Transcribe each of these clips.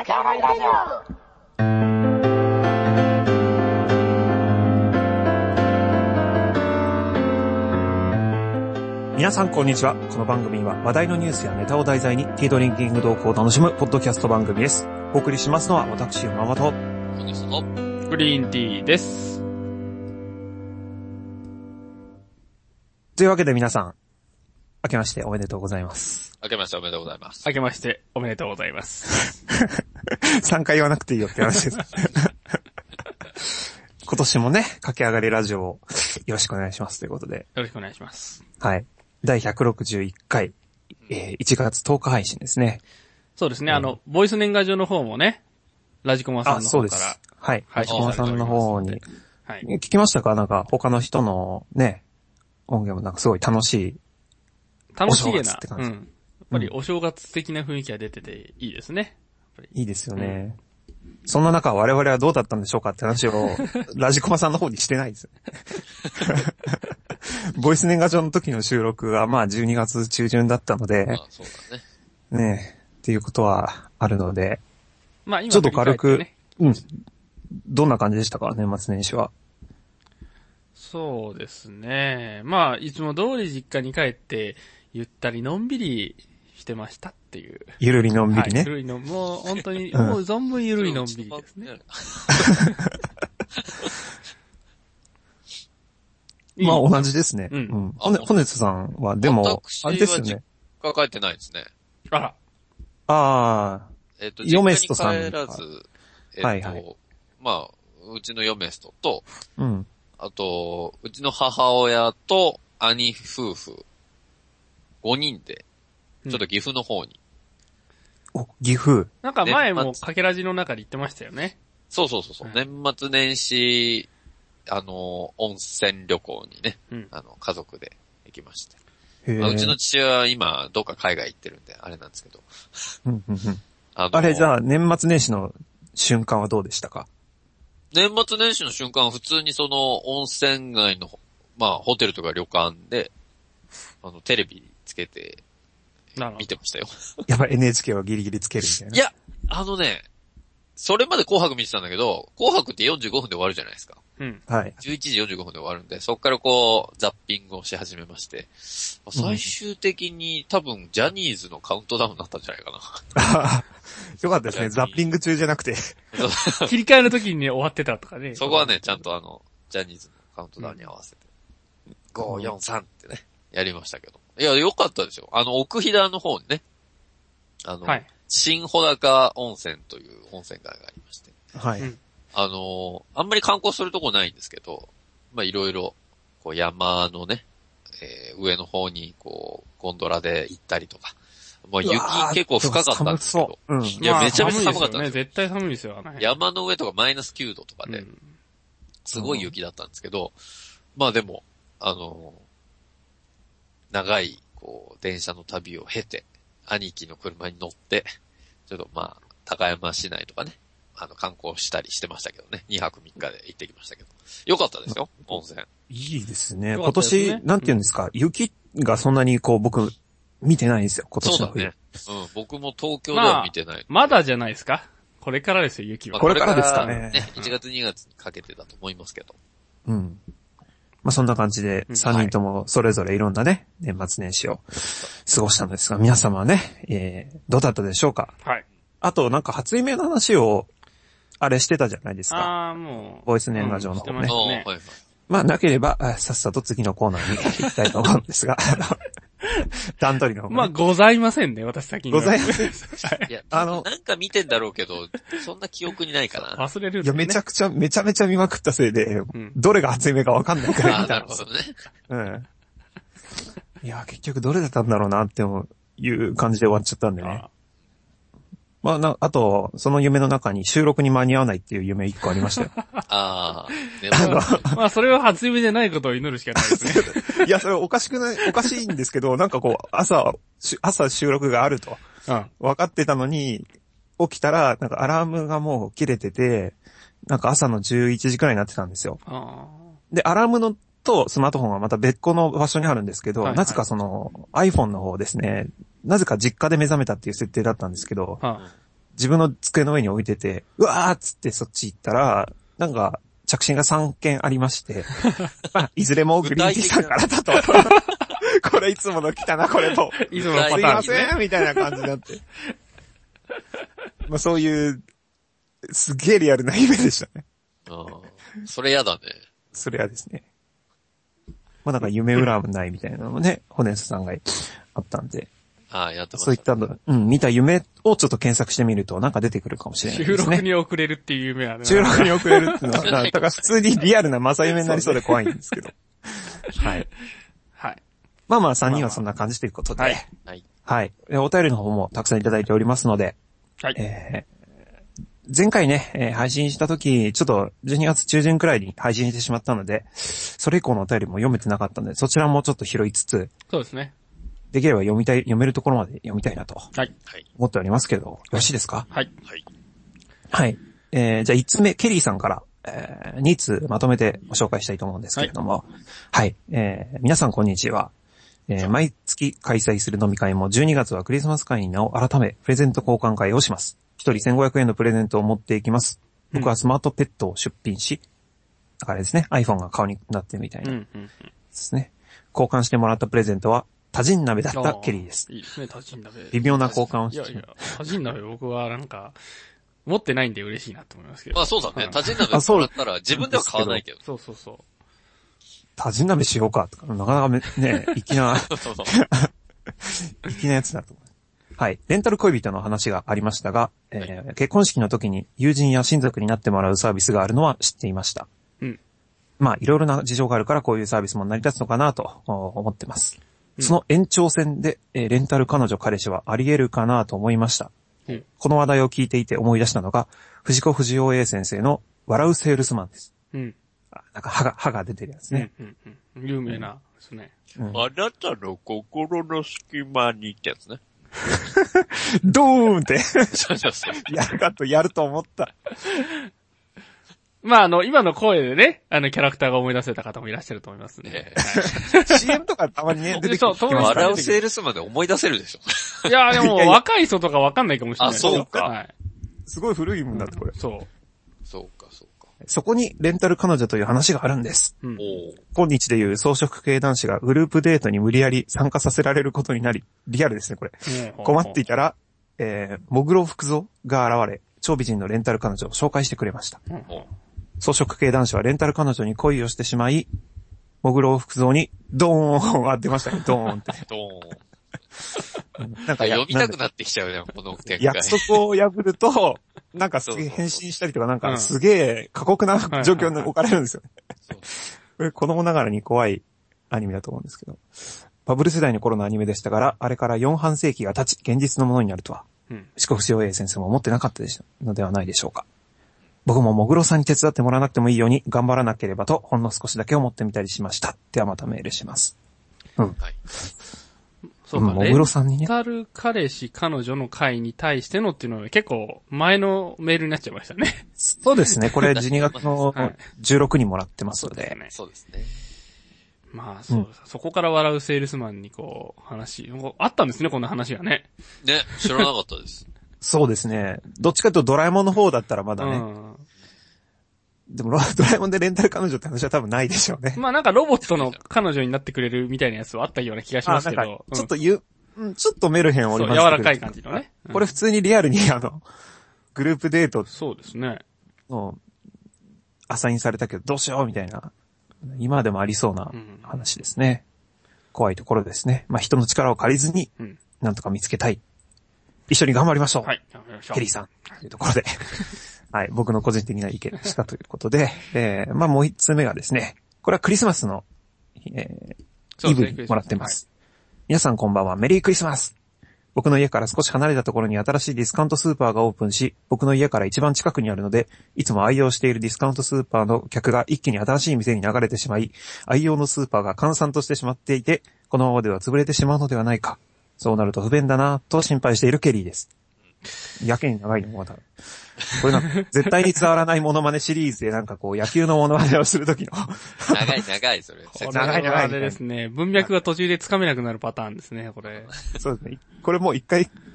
駆け上がりラジオ。 皆さんこんにちは。この番組は話題のニュースやネタを題材にティードリンキング動向を楽しむポッドキャスト番組です。お送りしますのは私、山本。 本日のグリーンティーです。 というわけで皆さん、明けましておめでとうございます。 明けましておめでとうございます。 明けましておめでとうございます。 3回言わなくていいよって話です。今年もね、駆け上がりラジオをよろしくお願いしますということで。 よろしくお願いします。 はい。第161回、1月10日配信ですね。 そうですね、ボイス年賀状の方もね、ラジコマさんの方から。 そうです。はい。ラジコマさんの方に。 はい。 聞きましたか？なんか他の人のね、音源もなんかすごい楽しい。 楽しげな。 って感じ。 やっぱりお正月的な雰囲気が出てていいですね。 いいですよね。そんな中我々はどうだったんでしょうかって話をラジコマさんの方にしてないです。ボイス年賀状の時の収録がまあ12月中旬だったので、 そうだね。 ねえ、っていうことはあるので、 まあ今ちょっと軽く、 ね、 どんな感じでしたか、年末年始は。 そうですね。まあいつも通り実家に帰ってゆったりのんびりしてましたっていう。 ゆるりのんびりね。 はい、ゆるりの、もう本当に、もう存分ゆるりのんびりですね。 まあ同じですね。ホネツさんは、でも、あれですよね。 実家帰ってないですね。 あら。 ああ。 ヨメストさん。実家に帰らず、 はいはい。 まあ、うちのヨメストと、 あと、うちの母親と兄夫婦、5人で、ちょっと岐阜の方に。 岐阜。 なんか前もかけらじの中で言ってましたよね。 そう。年末年始、温泉旅行にね、家族で行きまして。うちの父親は今、どっか海外行ってるんで、あれなんですけど。 あれじゃあ、年末年始の瞬間はどうでしたか？ 年末年始の瞬間は普通にその温泉街の、まあ、ホテルとか旅館で、テレビつけて、見てましたよ。 やっぱ NHK はギリギリつけるみたいな。 いや、それまで紅白見てたんだけど、紅白って45分で終わるじゃないですか。 はい。 11時45分で終わるんで、そっからこう、ザッピングをし始めまして、最終的に多分ジャニーズのカウントダウンになったんじゃないかな。 よかったですね。ザッピング中じゃなくて。 切り替えの時にね、終わってたとかね。 そこはね、ちゃんとジャニーズのカウントダウンに合わせて。5、4、3ってね、やりましたけど。いや、よかったですよ。奥飛騨の方にね、 はい。 新穂高温泉という温泉街がありまして。 はい。 あんまり観光するとこないんですけど、まあ、いろいろ、こう山のね、上の方に、こう、ゴンドラで行ったりとか。まあ、雪結構深かったんですけど。いや、めちゃめちゃ寒かったんですよ。 絶対寒いですよ。 山の上とかマイナス9度とかで、すごい雪だったんですけど、まあでも、長い、こう、電車の旅を経て、兄貴の車に乗って、ちょっとまあ、高山市内とかね、観光したりしてましたけどね。2泊3日で行ってきましたけど。よかったですよ、温泉。 いいですね。今年、なんて言うんですか、雪がそんなにこう、僕、見てないんですよ、今年の冬。 そうだね。僕も東京では見てない。 まだじゃないですか。これからですよ、雪は。 これからですかね。 1月2月にかけてだと思いますけど。 まあ、そんな感じで、3人ともそれぞれいろんなね、年末年始を過ごしたのですが、皆様はね、どうだったでしょうか？ はい。 あと、なんか初夢の話を、あれしてたじゃないですか。 もう。 ボイス年賀状の方ね。 はい。 まあ、なければ、さっさと次のコーナーに行きたいと思うんですが、段取りの方が、ね。 まあ、ございませんね、私先に。 ございません。 いや、なんか見てんだろうけど、そんな記憶にないかな。 忘れる、 ね。いや、めちゃめちゃ見まくったせいで、どれが初夢かわかんないくらい見たんです。 なるほどね。 いや、結局どれだったんだろうなっていう感じで終わっちゃったんでね。まあ、あと、その夢の中に収録に間に合わないっていう夢一個ありましたよ。 まあ、それは初夢でないことを祈るしかないですね。 いや、それおかしいんですけど、なんかこう、朝収録があると。分かってたのに、起きたら、なんかアラームがもう切れてて、なんか朝の11時くらいになってたんですよ。で、アラームのとスマートフォンはまた別個の場所にあるんですけど、なぜかその iPhone の方ですね、なぜか実家で目覚めたっていう設定だったんですけど、 自分の机の上に置いてて、うわーっつってそっち行ったら、なんか、着信が3件ありまして、まあ、いずれもグリーンティーさんからだと。これいつもの来たな、これと。 いつものパターン、ね。 すいませんみたいな感じになって。まあそういう、すげえリアルな夢でしたね。 ああ、それやだね。 それはですね。まあなんか夢占いみたいなのもね、ホネンスさんがあったんで。 ああ、やってます、 そういったの、見た夢をちょっと検索してみるとなんか出てくるかもしれないですね。 収録に遅れるっていう夢はね。 収録に遅れるっていうのは、だから普通にリアルな正夢になりそうで怖いんですけど。はい。 はい。 まあまあ3人はそんな感じということで。 はい。 はい。お便りの方もたくさんいただいておりますので。 はい。 前回ね、配信した時、ちょっと12月中旬くらいに配信してしまったので、それ以降のお便りも読めてなかったので、そちらもちょっと拾いつつ、 そうですね。 できれば読めるところまで読みたいなと。 はい。 思っておりますけど、よろしいですか？ はい。 はい。じゃあ1つ目、ケリーさんから、2通まとめてご紹介したいと思うんですけれども、はい。皆さんこんにちは。毎月開催する飲み会も12月はクリスマス会に名を改め、プレゼント交換会をします。一人1500円のプレゼントを持っていきます。僕はスマートペットを出品し、だからですね、iPhone が顔になってるみたいな。ですね。交換してもらったプレゼントは、タジン鍋だったケリーです。 いいですね、タジン鍋。 微妙な交換をして。 いや、タジン鍋僕はなんか、持ってないんで嬉しいなと思いますけど。 まあそうだね。タジン鍋もらったら自分では買わないけど。 そうそうそう。 タジン鍋しようかとか、なかなかね、粋なやつだと思う。はい。レンタル恋人の話がありましたが、結婚式の時に友人や親族になってもらうサービスがあるのは知っていました。 うん。 まあ、いろいろな事情があるからこういうサービスも成り立つのかなと思ってます。その延長線で、レンタル彼女彼氏はあり得るかなと思いました。この話題を聞いていて思い出したのが、藤子不二雄 A 先生の笑うセールスマンです。なんか歯が出てるやつね。 有名なですね。 あなたの心の隙間にってやつね。 ドーンってそうやると思った。 まあ今の声でね、キャラクターが思い出せた方もいらっしゃると思いますね。 CM とかたまにね、出てきてます。 笑うセールスマンで思い出せるでしょ。 いや、でも若い人とかわかんないかもしれない。 あ、そうか。 はい。 すごい古いもんだってこれ。 そうか。 そこにレンタル彼女という話があるんです。今日でいう草食系男子がグループデートに無理やり参加させられることになり、リアルですね、これ。困っていたら、もぐろ福蔵が現れ、超美人のレンタル彼女を紹介してくれました。草食系男子はレンタル彼女に恋をしてしまい、もぐろ福蔵にドーン出ましたね、ドーンって。 ドーン。なんか読みたくなってきちゃうね、この展開。 約束を破ると、なんかすげえ変身したりとか、なんかすげえ過酷な状況に置かれるんですよね。これ子供ながらに怖いアニメだと思うんですけど。バブル世代の頃のアニメでしたから、あれから4半世紀が経ち、現実のものになるとは、藤子不二雄 A 先生も思ってなかったのではないでしょうか。僕ももぐろさんに手伝ってもらわなくてもいいように頑張らなければと、ほんの少しだけ思ってみたりしました。ではまたメールします。はい。 そうか、 もぐろさんにね。 レンタル彼氏彼女の会に対してのっていうのは結構前のメールになっちゃいましたね。 そうですね。これ12月の16にもらってますので。 そうですね。 まあそう、そこから笑うセールスマンにこう話、あったんですね、こんな話がね。 ね、知らなかったです。 そうですね。どっちかというとドラえもんの方だったらまだね。でもドラえもんでレンタル彼女って話は多分ないでしょうね。 まあなんかロボットの彼女になってくれるみたいなやつはあったような気がしますけど。 ちょっとメルヘンおりますけど。 柔らかい感じのね。 これ普通にリアルにグループデート。 そうですね。 アサインされたけどどうしようみたいな。今でもありそうな話ですね。怖いところですね。まあ人の力を借りずに、なんとか見つけたい。一緒に頑張りましょう。 はい、頑張りましょう。 ケリーさん。というところで。はい、僕の個人的な意見でしたということで、まあもう一つ目がですね、これはクリスマスの、イブにもらってます。皆さんこんばんは、メリークリスマス。僕の家から少し離れたところに新しいディスカウントスーパーがオープンし、僕の家から一番近くにあるので、いつも愛用しているディスカウントスーパーの客が一気に新しい店に流れてしまい、愛用のスーパーが閑散としてしまっていて、このままでは潰れてしまうのではないか。そうなると不便だなと心配しているケリーです。やけに長いのまた。これなんか絶対に伝わらないモノマネシリーズでなんかこう野球のモノマネをするときの長いそれ。 長いあれですね。文脈が途中でつかめなくなるパターンですね、これ。 そうですね。これもう一回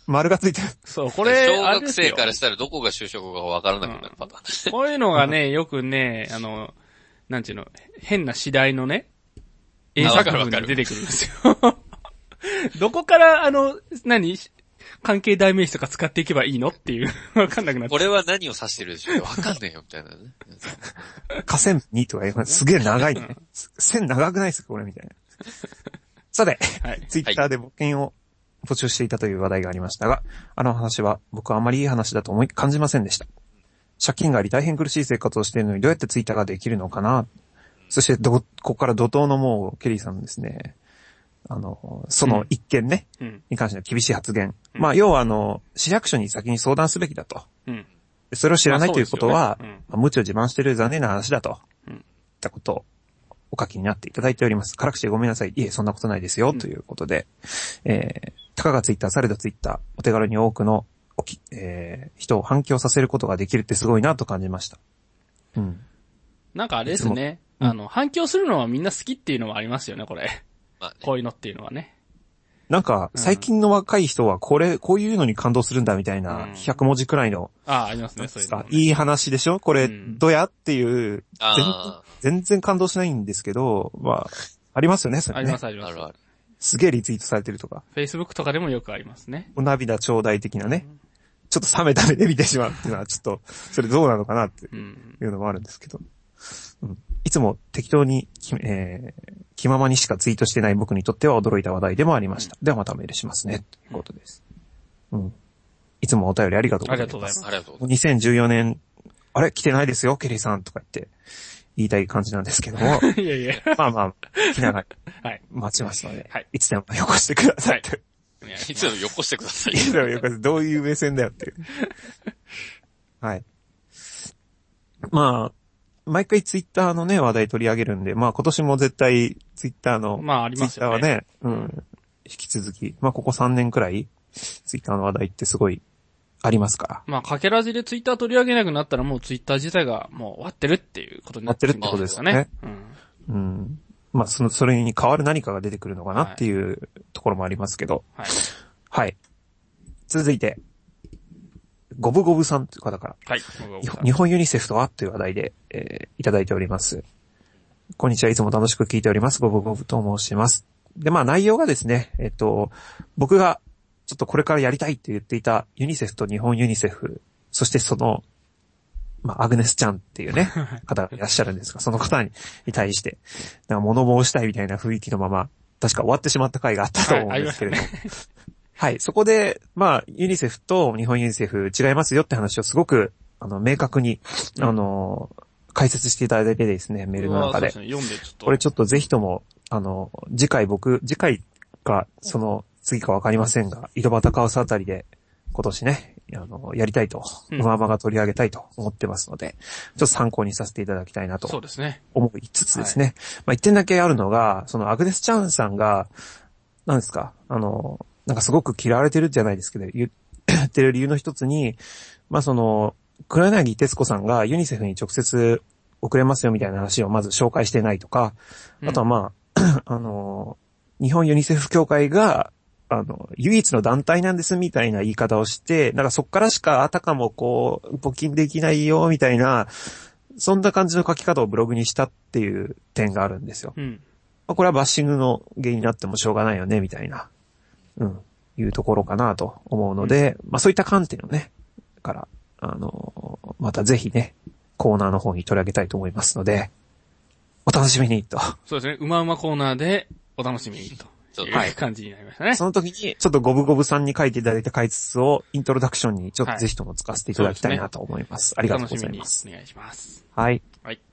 丸がついてる。 そう、これ、 小学生からしたらどこが就職後かわからなくなるパターン。 こういうのがね、よくね、なんていうの、変な次第のね、英作文に出てくるんですよ。どこから、関係代名詞とか使っていけばいいのっていう、わかんなくなって。 これは何を指してるでしょうわかんねえよ、みたいなね。 河川にとか言います。すげえ長いね。線長くないですかこれみたいな。さて、 はい、 ツイッターで募金を募集していたという話題がありましたが、あの話は僕はあまりいい話だと感じませんでした。借金があり大変苦しい生活をしているのにどうやってツイッターができるのかな。そしてここから怒涛のもうケリーさんですね。その一件ね、に関しての厳しい発言。まあ、要は市役所に先に相談すべきだと。それを知らないということは、無知を自慢している残念な話だと。いったことをお書きになっていただいております。辛口でごめんなさい。いえ、そんなことないですよ。ということで、たかがツイッター、されどツイッター、お手軽に多くの人を反響させることができるってすごいなと感じました。 なんかあれですね。反響するのはみんな好きっていうのはありますよね、これ。こういうのっていうのはね。 なんか、最近の若い人はこういうのに感動するんだみたいな、100文字くらいの。 ありますね、そういうの、ね。 いい話でしょこれ、どやっていう、全然感動しないんですけど、まあ、ありますよね、それね。 あります、あります。 すげえリツイートされてるとか。 Facebook とかでもよくありますね。 お涙頂戴的なね。ちょっと冷めた目で見てしまうっていうのは、ちょっと、それどうなのかなっていうのもあるんですけど。いつも適当に、気ままにしかツイートしてない僕にとっては驚いた話題でもありました。ではまたメールしますね。ということです。いつもお便りありがとうございます。 ありがとうございます。 ありがとうございます。 2014年、あれ来てないですよ、ケリーさんとか言いたい感じなんですけども。 いやいや。 まあまあ、来ながら、待ちますので、いつでもよこしてください。 いつでもよこしてください。 いつでもよこして、どういう目線だよっていう。はい。まあ、毎回ツイッターのね、話題取り上げるんで、まあ今年も絶対ツイッターの、 まあありますよね。 ツイッターはね、引き続き、まあここ3年くらい、ツイッターの話題ってすごいありますから。 まあかけらじでツイッター取り上げなくなったらもうツイッター自体がもう終わってるっていうことになってるってことですよね。まあそれに代わる何かが出てくるのかなっていうところもありますけど。はい。続いて、ゴブゴブさんという方から。 はい。 日本ユニセフとはという話題で、いただいております。こんにちは。いつも楽しく聞いております。ゴブゴブと申します。で、まあ内容がですね、僕がちょっとこれからやりたいって言っていたユニセフと日本ユニセフ、そしてまあアグネスちゃんっていうね、方がいらっしゃるんですが、その方に対して、なんか物申したいみたいな雰囲気のまま、確か終わってしまった回があったと思うんですけれども。はい。そこで、まあ、ユニセフと日本ユニセフ違いますよって話をすごく、明確に、解説していただいてですね、メールの中で。これちょっとぜひとも、次回か、次かわかりませんが、井戸端カオスあたりで、今年ね、やりたいと、うままが取り上げたいと思ってますので、ちょっと参考にさせていただきたいなと。 そうですね。 思いつつですね。まあ、一点だけあるのが、アグネス・チャンさんが、何ですか、なんかすごく嫌われてるじゃないですけど、言ってる理由の一つに、まあ黒柳徹子さんがユニセフに直接送れますよみたいな話をまず紹介してないとか、あとはまあ、日本ユニセフ協会が、唯一の団体なんですみたいな言い方をして、なんかそっからしかあたかも募金できないよみたいな、そんな感じの書き方をブログにしたっていう点があるんですよ。これはバッシングの原因になってもしょうがないよねみたいな。いうところかなと思うので、まあそういった観点をね、から、またぜひね、コーナーの方に取り上げたいと思いますので、お楽しみにと。 そうですね、うまうまコーナーでお楽しみにという感じになりましたね。 その時に、ちょっとゴブゴブさんに書いていただいた解説をイントロダクションにちょっとぜひとも使わせていただきたいなと思います。ありがとうございます。 お願いします。 はい。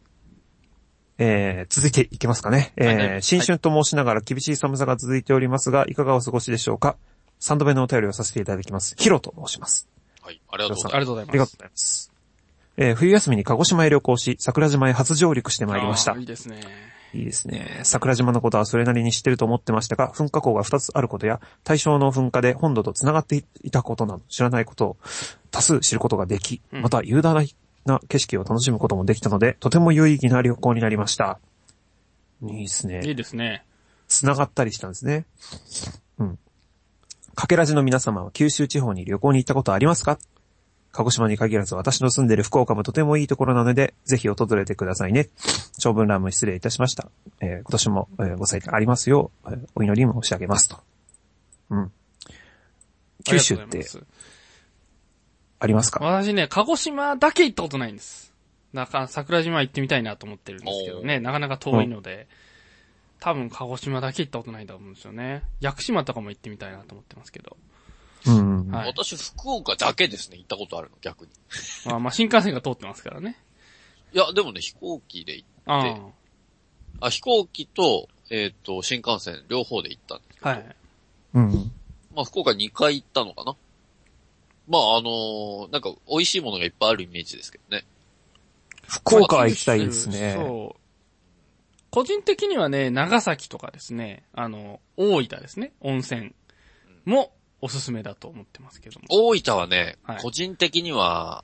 続いていきますかね。新春と申しながら厳しい寒さが続いておりますが、いかがお過ごしでしょうか。3度目のお便りをさせていただきます。ヒロと申します。 はい、ありがとうございます。 ありがとうございます。 ありがとうございます。冬休みに鹿児島へ旅行し、桜島へ初上陸してまいりました。 いいですね。 いいですね。桜島のことはそれなりに知ってると思ってましたが、噴火口が2つあることや、対象の噴火で本土と繋がっていたことなど知らないことを多数知ることができ、また雄大な景色を楽しむこともできたので、とても有意義な旅行になりました。いいですね。 いいですね。 繋がったりしたんですね。 かけらじの皆様は九州地方に旅行に行ったことありますか？鹿児島に限らず私の住んでいる福岡もとてもいいところなので、ぜひ訪れてくださいね。長文乱文失礼いたしました。今年も、ご採点ありますよう、お祈り申し上げますと。うん。九州ってありますか？ 私ね、鹿児島だけ行ったことないんです。桜島行ってみたいなと思ってるんですけどね、なかなか遠いので、多分鹿児島だけ行ったことないと思うんですよね。屋久島とかも行ってみたいなと思ってますけど。 はい、私、福岡だけですね、行ったことあるの、逆に。 まあ、新幹線が通ってますからね。 いや、でもね、飛行機で行って、飛行機と、新幹線、両方で行ったんですけど。はい。まあ、福岡2回行ったのかな。まあ、なんか、美味しいものがいっぱいあるイメージですけどね。 福岡は行きたいですね。そう。 個人的にはね、長崎とかですね、大分ですね、温泉もおすすめだと思ってますけども。 大分はね、はい、個人的には、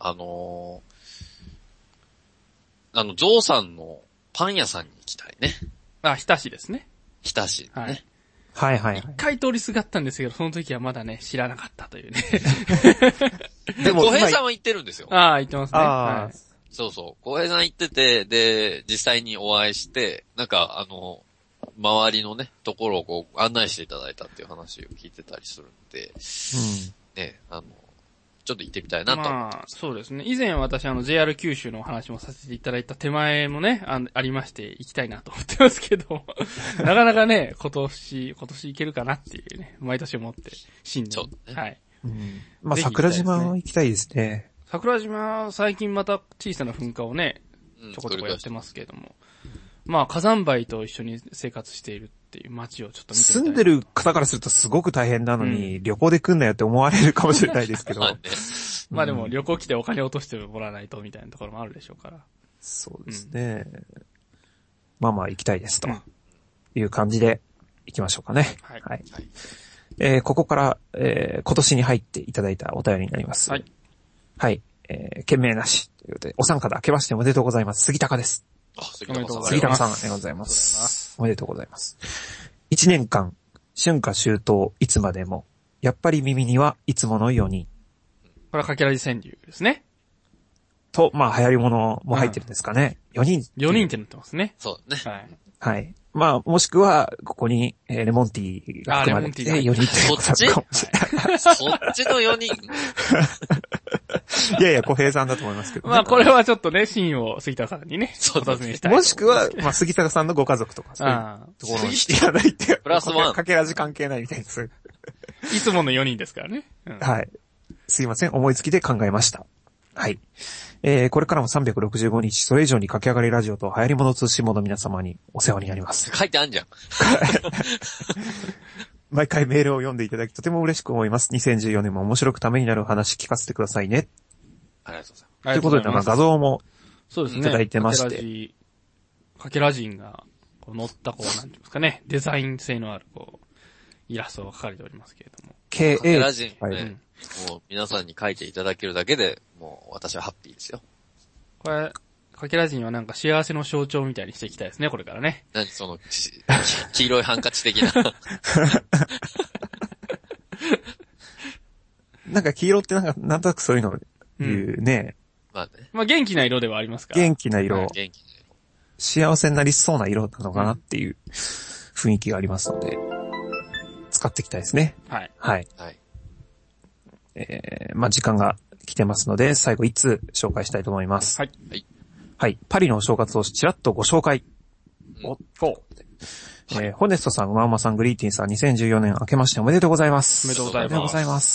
ゾウさんのパン屋さんに行きたいね。 日田市ですね。 日田市ね。 はい。はいはい。 一回通りすがったんですけど、その時はまだね、知らなかったというね。 でも、小平さんは行ってるんですよ。 行ってますね。はい。 そうそう。小平さん行ってて、で、実際にお会いして、なんか、周りのね、ところをこう、案内していただいたっていう話を聞いてたりするんで、ね、ちょっと行ってみたいなと。 まあ、そうですね。以前私JR 九州のお話もさせていただいた手前もね、ありまして行きたいなと思ってますけど、なかなかね、今年行けるかなっていうね、毎年思って、新年。 そうね。 はい。 まあ、桜島行きたいですね。 桜島、最近また小さな噴火をね、ちょこちょこやってますけれども、まあ、火山灰と一緒に生活しているっていう街をちょっと見てみたい。 住んでる方からするとすごく大変なのに、旅行で来んなよって思われるかもしれないですけど。 まあでも旅行来てお金落としてもらわないとみたいなところもあるでしょうから。 そうですね。まあまあ行きたいですという感じで行きましょうかね。はい。はい。ここから、今年に入っていただいたお便りになります。はい。はい。件名なしということで、お三方明けましておめでとうございます。杉高です。 杉高さん。 杉高さんでございます。おめでとうございます。1年間、春夏秋冬、いつまでも、やっぱり耳にはいつもの4人。 これはかけらじ川柳ですね。 と、まあ流行り物も入ってるんですかね。4人。 4人ってなってますね。 そうね。 はい。 はい。まあ、もしくは、ここに、レモンティーが含まれて4人ってそっちそっちの4人いやいや、小平さんだと思いますけど、 ね。まあ、これはちょっとね、真を杉田さんにね、 お尋ねしたい。 もしくは、まあ、杉田さんのご家族とか、そういうところにしていただいて、 プラスワン。 かけらじ関係ないみたいです。 いつもの4人ですからね。 はい。すいません、思いつきで考えました。はい。これからも365日、それ以上に駆け上がりラジオと流行り物通信簿の皆様にお世話になります。 書いてあんじゃん。 毎回メールを読んでいただきとても嬉しく思います。2014年も面白くためになる話聞かせてくださいね。 ありがとうございます。 ということで、なんか画像もいただいてまして。 かけらじんが乗ったなんていうんですかね、デザイン性のあるイラストが描かれておりますけれども。 かけらじんね、もう皆さんに書いていただけるだけで、もう私はハッピーですよ。 これ、かけらじんはなんか幸せの象徴みたいにしていきたいですね、これからね。 何その、黄色いハンカチ的な。 なんか黄色ってなんとなくそういうの言うね。 まあね。 まあ元気な色ではありますから。 元気な色。 元気な色。 幸せになりそうな色なのかなっていう雰囲気がありますので、使っていきたいですね。 はい。 はい。 はい。 まあ時間が来てますので、最後1通紹介したいと思います。 はい。 はい。 はい。パリのお正月をちらっとご紹介。おっと。ホネストさん、うまうまさん、グリーティンさん、2014年明けましておめでとうございます。 おめでとうございます。 おめでとうございます。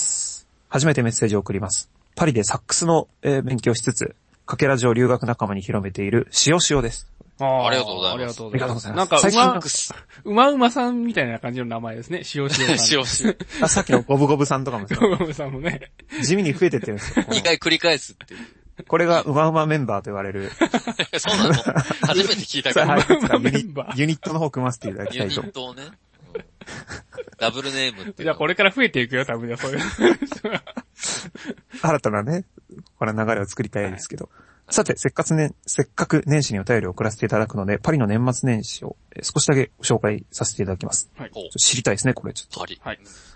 初めてメッセージを送ります。パリでサックスの、勉強しつつ、かけらじを留学仲間に広めている塩塩です。 ありがとうございます。 ありがとうございます。 なんか、うまうまさんみたいな感じの名前ですね。塩塩さん。 塩塩。 さっきのゴブゴブさんとかもゴブゴブさんもね。 地味に増えてってるんですよ。 2回繰り返すっていう。 これがうまうまメンバーと言われる。 そうなの初めて聞いたから。 ユニットの方組ませていただきたいと。 ユニットをね。ダブルネームって。 じゃあこれから増えていくよ、多分そういう。 新たなね、これ流れを作りたいですけど。さて、せっかく年始にお便りを送らせていただくので、パリの年末年始を少しだけご紹介させていただきます。 はい。 知りたいですね、これちょっと。 パリ。 はい。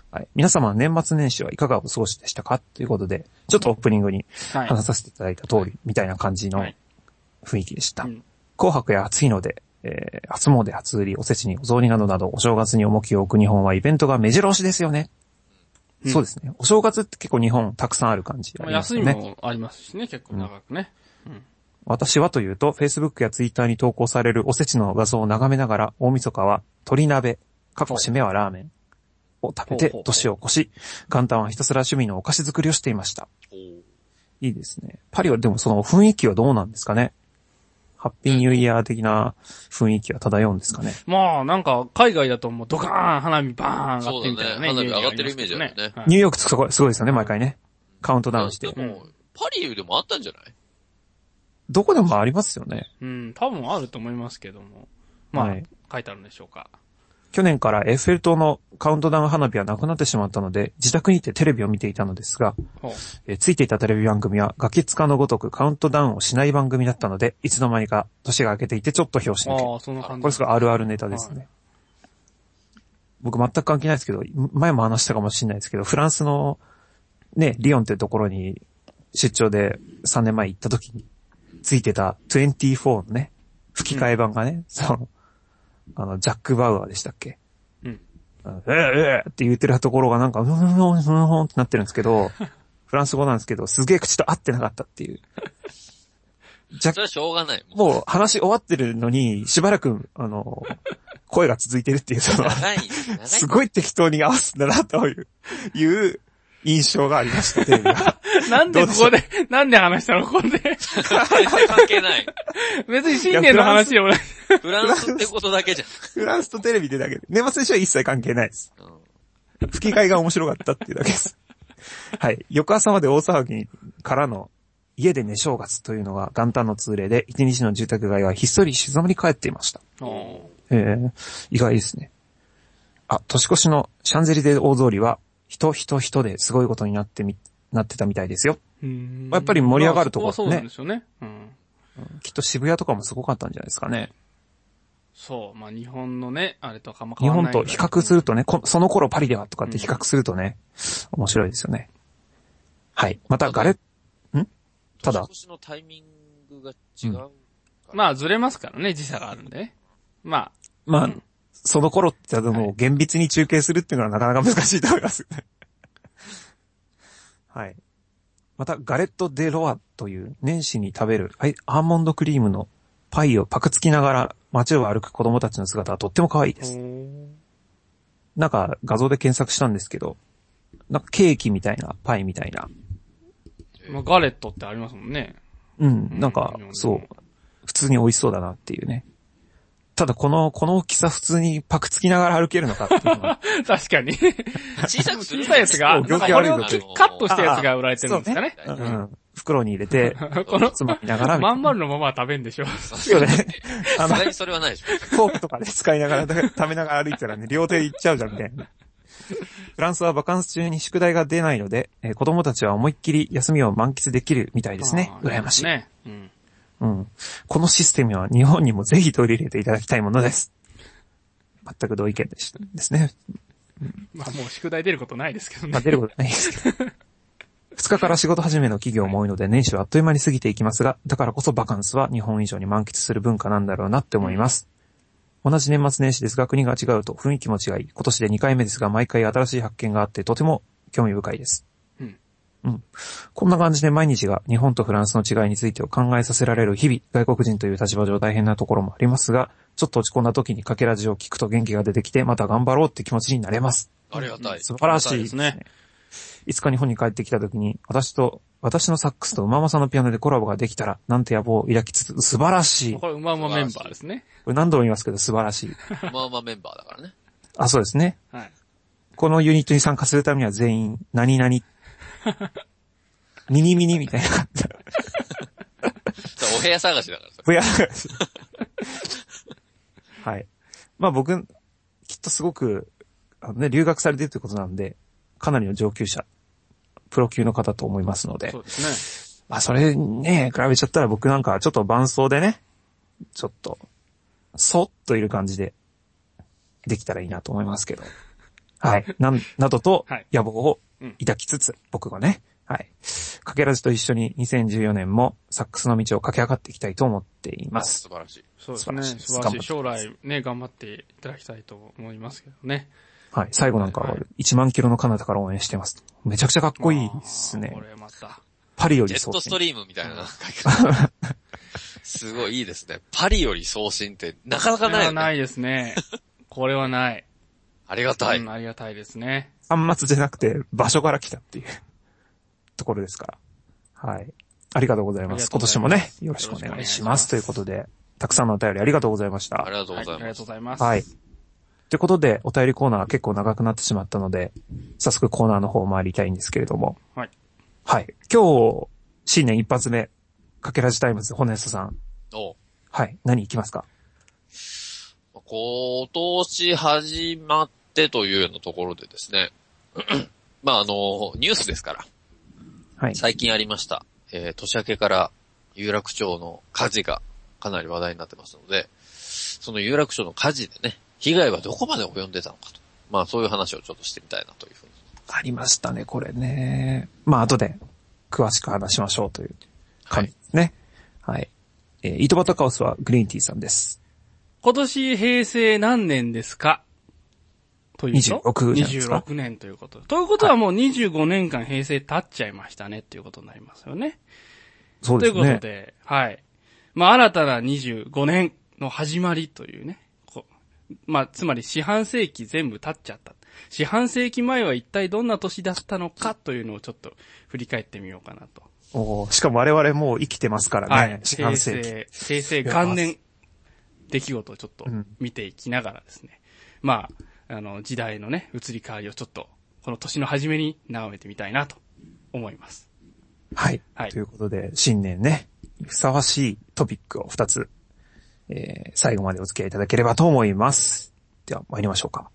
はい。皆様の年末年始はいかがお過ごしでしたかということで、ちょっとオープニングに話させていただいた通りみたいな感じの雰囲気でした。はい、紅白や暑いので、初詣、初売り、おせちにお雑煮などなどお正月に重きを置く日本はイベントが目白押しですよね。そうですね。お正月って結構日本たくさんある感じありますよね。 休みもありますしね、結構長くね。 私はというと、Facebook や Twitter に投稿されるおせちの画像を眺めながら、大晦日は鶏鍋、締めはラーメンを食べて年を越し、元旦はひたすら趣味のお菓子作りをしていました。いいですね。パリはでもその雰囲気はどうなんですかね。ハッピーニューイヤー的な雰囲気は漂うんですかね。 まあ、なんか、海外だともうドカーン、花火バーン上がってみたいなね。 花火上がってるイメージあるね。 ニューヨークすごいですよね、毎回ね。カウントダウンして。 でも、パリでもあったんじゃない？ どこでもありますよね。 多分あると思いますけども。まあ、書いてあるんでしょうか。 去年からエッフェル塔のカウントダウン花火はなくなってしまったので、自宅にてテレビを見ていたのですが、ついていたテレビ番組はガキ使のごとくカウントダウンをしない番組だったので、いつの間にか年が明けていてちょっと拍子抜け。 そんな感じ。 これすごいあるあるネタですね。僕全く関係ないですけど、前も話したかもしれないですけど、フランスのね、リヨンっていうところに出張で3年前行った時についてた24のね、吹き替え版がね、ジャック・バウアーでしたっけ？って言ってるところがなんか、ってなってるんですけど、フランス語なんですけど、すげえ口と合ってなかったっていう。 それはしょうがない。 もう話終わってるのに、しばらく、声が続いてるっていう、すごい適当に合わすんだな、という印象がありました、テレビが。 なんでここで、なんで話したのここで。 関係ない。 別に新年の話でもない。 フランスってことだけじゃん。 フランスとテレビでだけで。年末年始は一切関係ないです。吹き替えが面白かったっていうだけです。はい。翌朝まで大騒ぎからの家で寝正月というのが元旦の通例で、一日の住宅街はひっそり静まり返っていました。意外ですね。年越しのシャンゼリゼ大通りは、人ですごいことになってたみたいですよ。やっぱり盛り上がるところね。 そうなんですよね。 きっと渋谷とかもすごかったんじゃないですかね。 そう。まあ日本のね、あれとかも変わらない。日本と比較するとね、その頃パリではとかって比較するとね、面白いですよね。はい。またただ年越しのタイミングが違う。 まあずれますからね、時差があるんでね。まあ、その頃ってもう厳密に中継するっていうのはなかなか難しいと思います。はい。また、ガレット・デ・ロアという年始に食べるアーモンドクリームのパイをパクつきながら街を歩く子供たちの姿はとっても可愛いです。なんか画像で検索したんですけど、なんかケーキみたいな、パイみたいな。 ガレットってありますもんね。 なんか、そう。普通に美味しそうだなっていうね。ただこの大きさ普通にパクつきながら歩けるのかっていうのは確かに。 小さくするやつが、これをカットしたやつが売られてるんですかね。 袋に入れて、つまみながら。 まん丸のまま食べんでしょ。 そうね。 それはないでしょ。 フォークとかで使いながら、食べながら歩いたらね、両手いっちゃうじゃんみたいな。フランスはバカンス中に宿題が出ないので、子供たちは思いっきり休みを満喫できるみたいですね。羨ましい。このシステムは日本にもぜひ取り入れていただきたいものです。全く同意見ですね。 まあもう宿題出ることないですけどね。 出ることないですけど。2日から仕事始めの企業も多いので年始はあっという間に過ぎていきますが、だからこそバカンスは日本以上に満喫する文化なんだろうなって思います。同じ年末年始ですが国が違うと雰囲気も違い、今年で2回目ですが毎回新しい発見があってとても興味深いです。こんな感じで毎日が日本とフランスの違いについてを考えさせられる日々、外国人という立場上大変なところもありますが、ちょっと落ち込んだ時にかけラジを聞くと元気が出てきて、また頑張ろうって気持ちになれます。 ありがたい。 素晴らしいですね。いつか日本に帰ってきた時に、私のサックスと馬間さんのピアノでコラボができたら、なんて野望を抱きつつ、素晴らしい。 これ馬間メンバーですね。 これ何度も言いますけど素晴らしい。 馬間メンバーだからね。 そうですね。はい。このユニットに参加するためには全員、何々。ミニミニみたいな感じ。 お部屋探しだからさ。 お部屋探し。はい。まあ僕、きっとすごく、留学されてるということなんで、かなりの上級者、プロ級の方と思いますので。 そうですね。 まあそれね、比べちゃったら僕なんかちょっと伴奏でね、ちょっと、そっといる感じで、できたらいいなと思いますけど。 はい。などと、野望を抱きつつ、僕がね、はい。かけらじと一緒に2014年もサックスの道を駆け上がっていきたいと思っています。 素晴らしい。 そうですね。素晴らしい。将来ね、頑張っていただきたいと思いますけどね。 はい。最後なんかは1万キロの彼方から応援してます。めちゃくちゃかっこいいですね。 これまた。 パリより送信。 ジェットストリームみたいなすごいいいですね。パリより送信ってなかなかないよね。 ないですね。これはない。 ありがたい。 ありがたいですね。 端末じゃなくて場所から来たっていうところですから。はい。ありがとうございます。今年もね、よろしくお願いします。ということで、たくさんのお便りありがとうございました。 ありがとうございます。 ありがとうございます。 はい。ということで、お便りコーナー結構長くなってしまったので、早速コーナーの方参りたいんですけれども。 はい。 はい。今日、新年一発目、かけらじタイムズ、ホネストさん。はい。何いきますか？ 今年始まってというようなところでですね。まあニュースですから。 はい。 最近ありました。年明けから有楽町の火事がかなり話題になってますので、その有楽町の火事でね、被害はどこまで及んでたのかと。まあそういう話をちょっとしてみたいなというふうに。 ありましたね、これね。まあ後で詳しく話しましょうという感じですね。はい。糸端カオスはグリーンティーさんです。 今年平成何年ですかというと 26年ですか？ 26年ということ。ということはもう25年間平成経っちゃいましたねっていうことになりますよね。 そうですね。 ということで、はい。まあ新たな25年の始まりというね。まあつまり四半世紀全部経っちゃった。四半世紀前は一体どんな年だったのかというのをちょっと振り返ってみようかなと。 しかも我々もう生きてますからね。はい、四半世紀。 平成元年出来事をちょっと見ていきながらですね。まあ、時代のね、移り変わりをちょっと、この年の初めに眺めてみたいなと思います。 はい。はい。ということで、新年ね、ふさわしいトピックを2つ、最後までお付き合いいただければと思います。では、参りましょうか。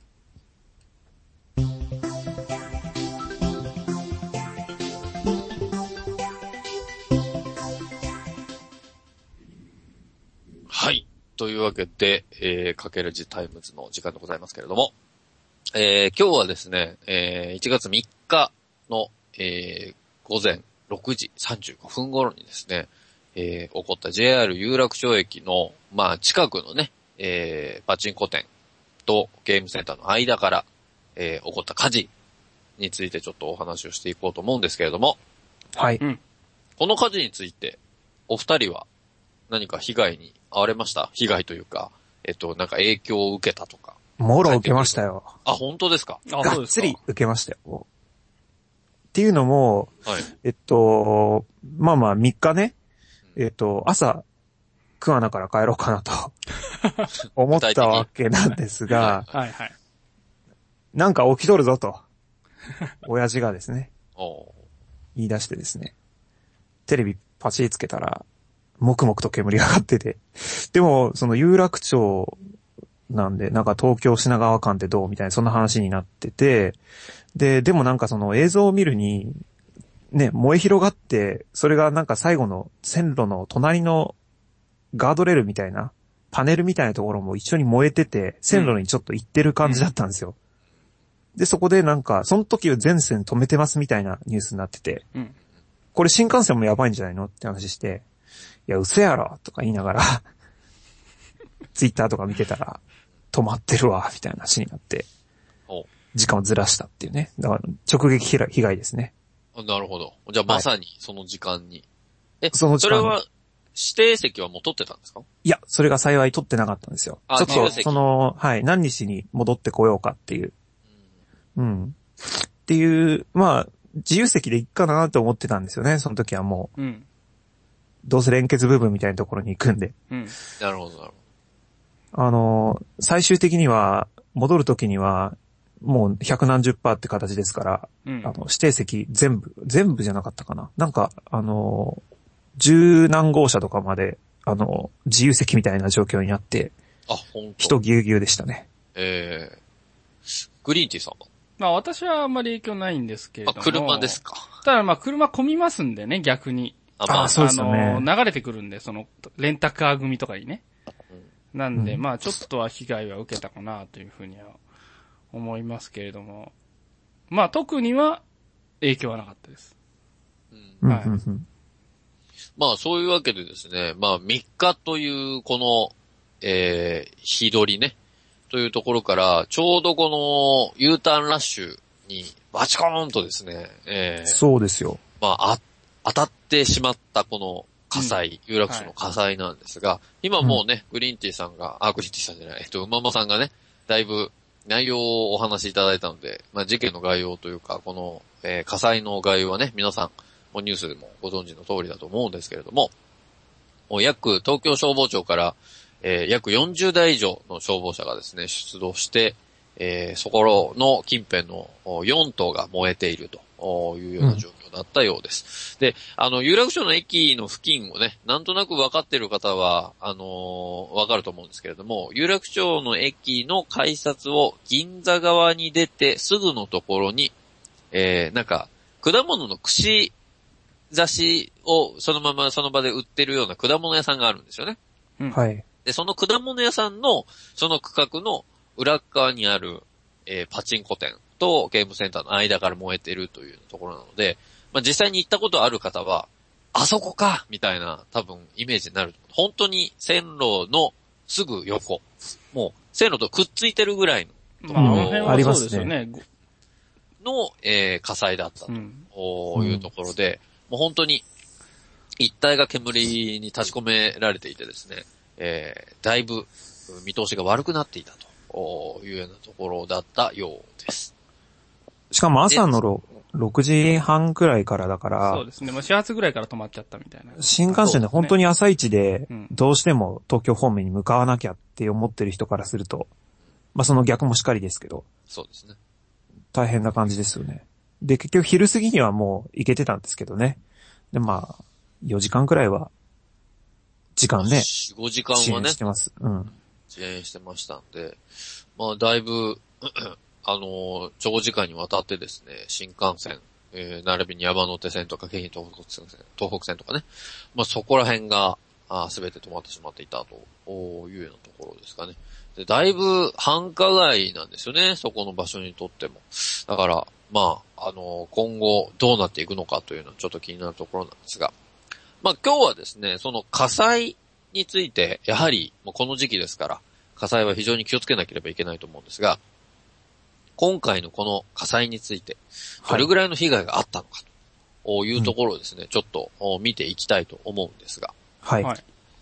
はい。というわけで、かけるじタイムズの時間でございますけれども、今日はですね、1月3日の、午前6時35分頃にですね、起こった JR 有楽町駅の、まあ、近くのね、パチンコ店とゲームセンターの間から、起こった火事についてちょっとお話をしていこうと思うんですけれども、 はい。 この火事について、お二人は何か被害に遭われました？被害というか、なんか影響を受けたとか。 もろ受けましたよ。 あ、本当ですか？ がっつり受けましたよ。っていうのも、 はい、 まあまあ3日ね、朝、桑名から帰ろうかなと思ったわけなんですが、 はいはい。 なんか起きとるぞと、親父がですね、言い出してですね、テレビパチリつけたら、黙々と煙が上がってて、でも、その有楽町なんで、なんか東京品川間ってどうみたいな、そんな話になってて、でもなんかその映像を見るに、ね、燃え広がって、それがなんか最後の線路の隣のガードレールみたいな、パネルみたいなところも一緒に燃えてて、線路にちょっと行ってる感じだったんですよ。で、そこでなんか、その時は全線止めてますみたいなニュースになってて、これ新幹線もやばいんじゃないのって話して、いや、嘘やろとか言いながら、ツイッターとか見てたら、止まってるわ、みたいな話になって、時間をずらしたっていうね。だから、直撃被害ですね。 なるほど。じゃあまさにその時間に。 はい、それは指定席はもう取ってたんですか？ いや、それが幸い取ってなかったんですよ。ちょっと、はい、何日に戻ってこようかっていう。っていう、まあ、自由席でいいかなと思ってたんですよね、その時はもう。どうせ連結部分みたいなところに行くんで。 なるほど、なるほど。最終的には、戻る時には、もう百何十%って形ですから、指定席全部じゃなかったかな。なんか、十何号車とかまで、自由席みたいな状況になって、人ぎゅうぎゅうでしたね。 グリーンティーさんは？ まあ私はあんまり影響ないんですけれども。 車ですか。 ただまあ車混みますんでね、逆に。 そうですよね。 流れてくるんで、その、レンタカー組とかにね。なんで、まあちょっとは被害は受けたかなというふうには思いますけれども、まあ特には影響はなかったです。 はい。まあそういうわけでですね、まあ3日というこの、日取りね、というところから、ちょうどこの U ターンラッシュにバチコーンとですね、 そうですよ。 まあ、当たってしまったこの火災、有楽町の火災なんですが、今もうね、グリーンティーさんが、グリーンティーさんじゃない、馬場さんがね、だいぶ内容をお話しいただいたので、まあ事件の概要というか、この、火災の概要はね、皆さん、もうニュースでもご存知の通りだと思うんですけれども、東京消防庁から、約40台以上の消防車がですね、出動して、そこの近辺の4棟が燃えているというような状況だったようです。で、有楽町の駅の付近をね、なんとなく分かっている方は、分かると思うんですけれども、有楽町の駅の改札を銀座側に出てすぐのところに、なんか、果物の串刺しをそのままその場で売ってるような果物屋さんがあるんですよね。 はい。 で、その果物屋さんの、その区画の裏側にある、パチンコ店とゲームセンターの間から燃えてるというところなので、まあ、実際に行ったことある方は、あそこかみたいな多分イメージになる。本当に線路のすぐ横。もう線路とくっついてるぐらいのところ、 ありますよね。 の、火災だったというところで、もう本当に一帯が煙に立ち込められていてですね、だいぶ見通しが悪くなっていたというようなところだったようです。 しかも朝の6時半くらいからだから。 そうですね。もう始発ぐらいから止まっちゃったみたいな。 新幹線で本当に朝一で、どうしても東京方面に向かわなきゃって思ってる人からすると、まあその逆もしかりですけど。 そうですね。 大変な感じですよね。で、結局昼過ぎにはもう行けてたんですけどね。で、まあ、4時間くらいは、時間ね。 4、5時間はね。 遅延してます。うん。 遅延してましたんで、まあ、だいぶ、長時間にわたってですね、新幹線、並びに山手線とか京浜東北線とかね、まあ、そこら辺が、すべて止まってしまっていたというようなところですかね。で、だいぶ繁華街なんですよね、そこの場所にとっても。だから、まあ、今後どうなっていくのかというのはちょっと気になるところなんですが、まあ今日はですね、その火災について、やはり、もうこの時期ですから、火災は非常に気をつけなければいけないと思うんですが、今回のこの火災について、どれぐらいの被害があったのかというところをですね、ちょっと見ていきたいと思うんですが。 はい。 ま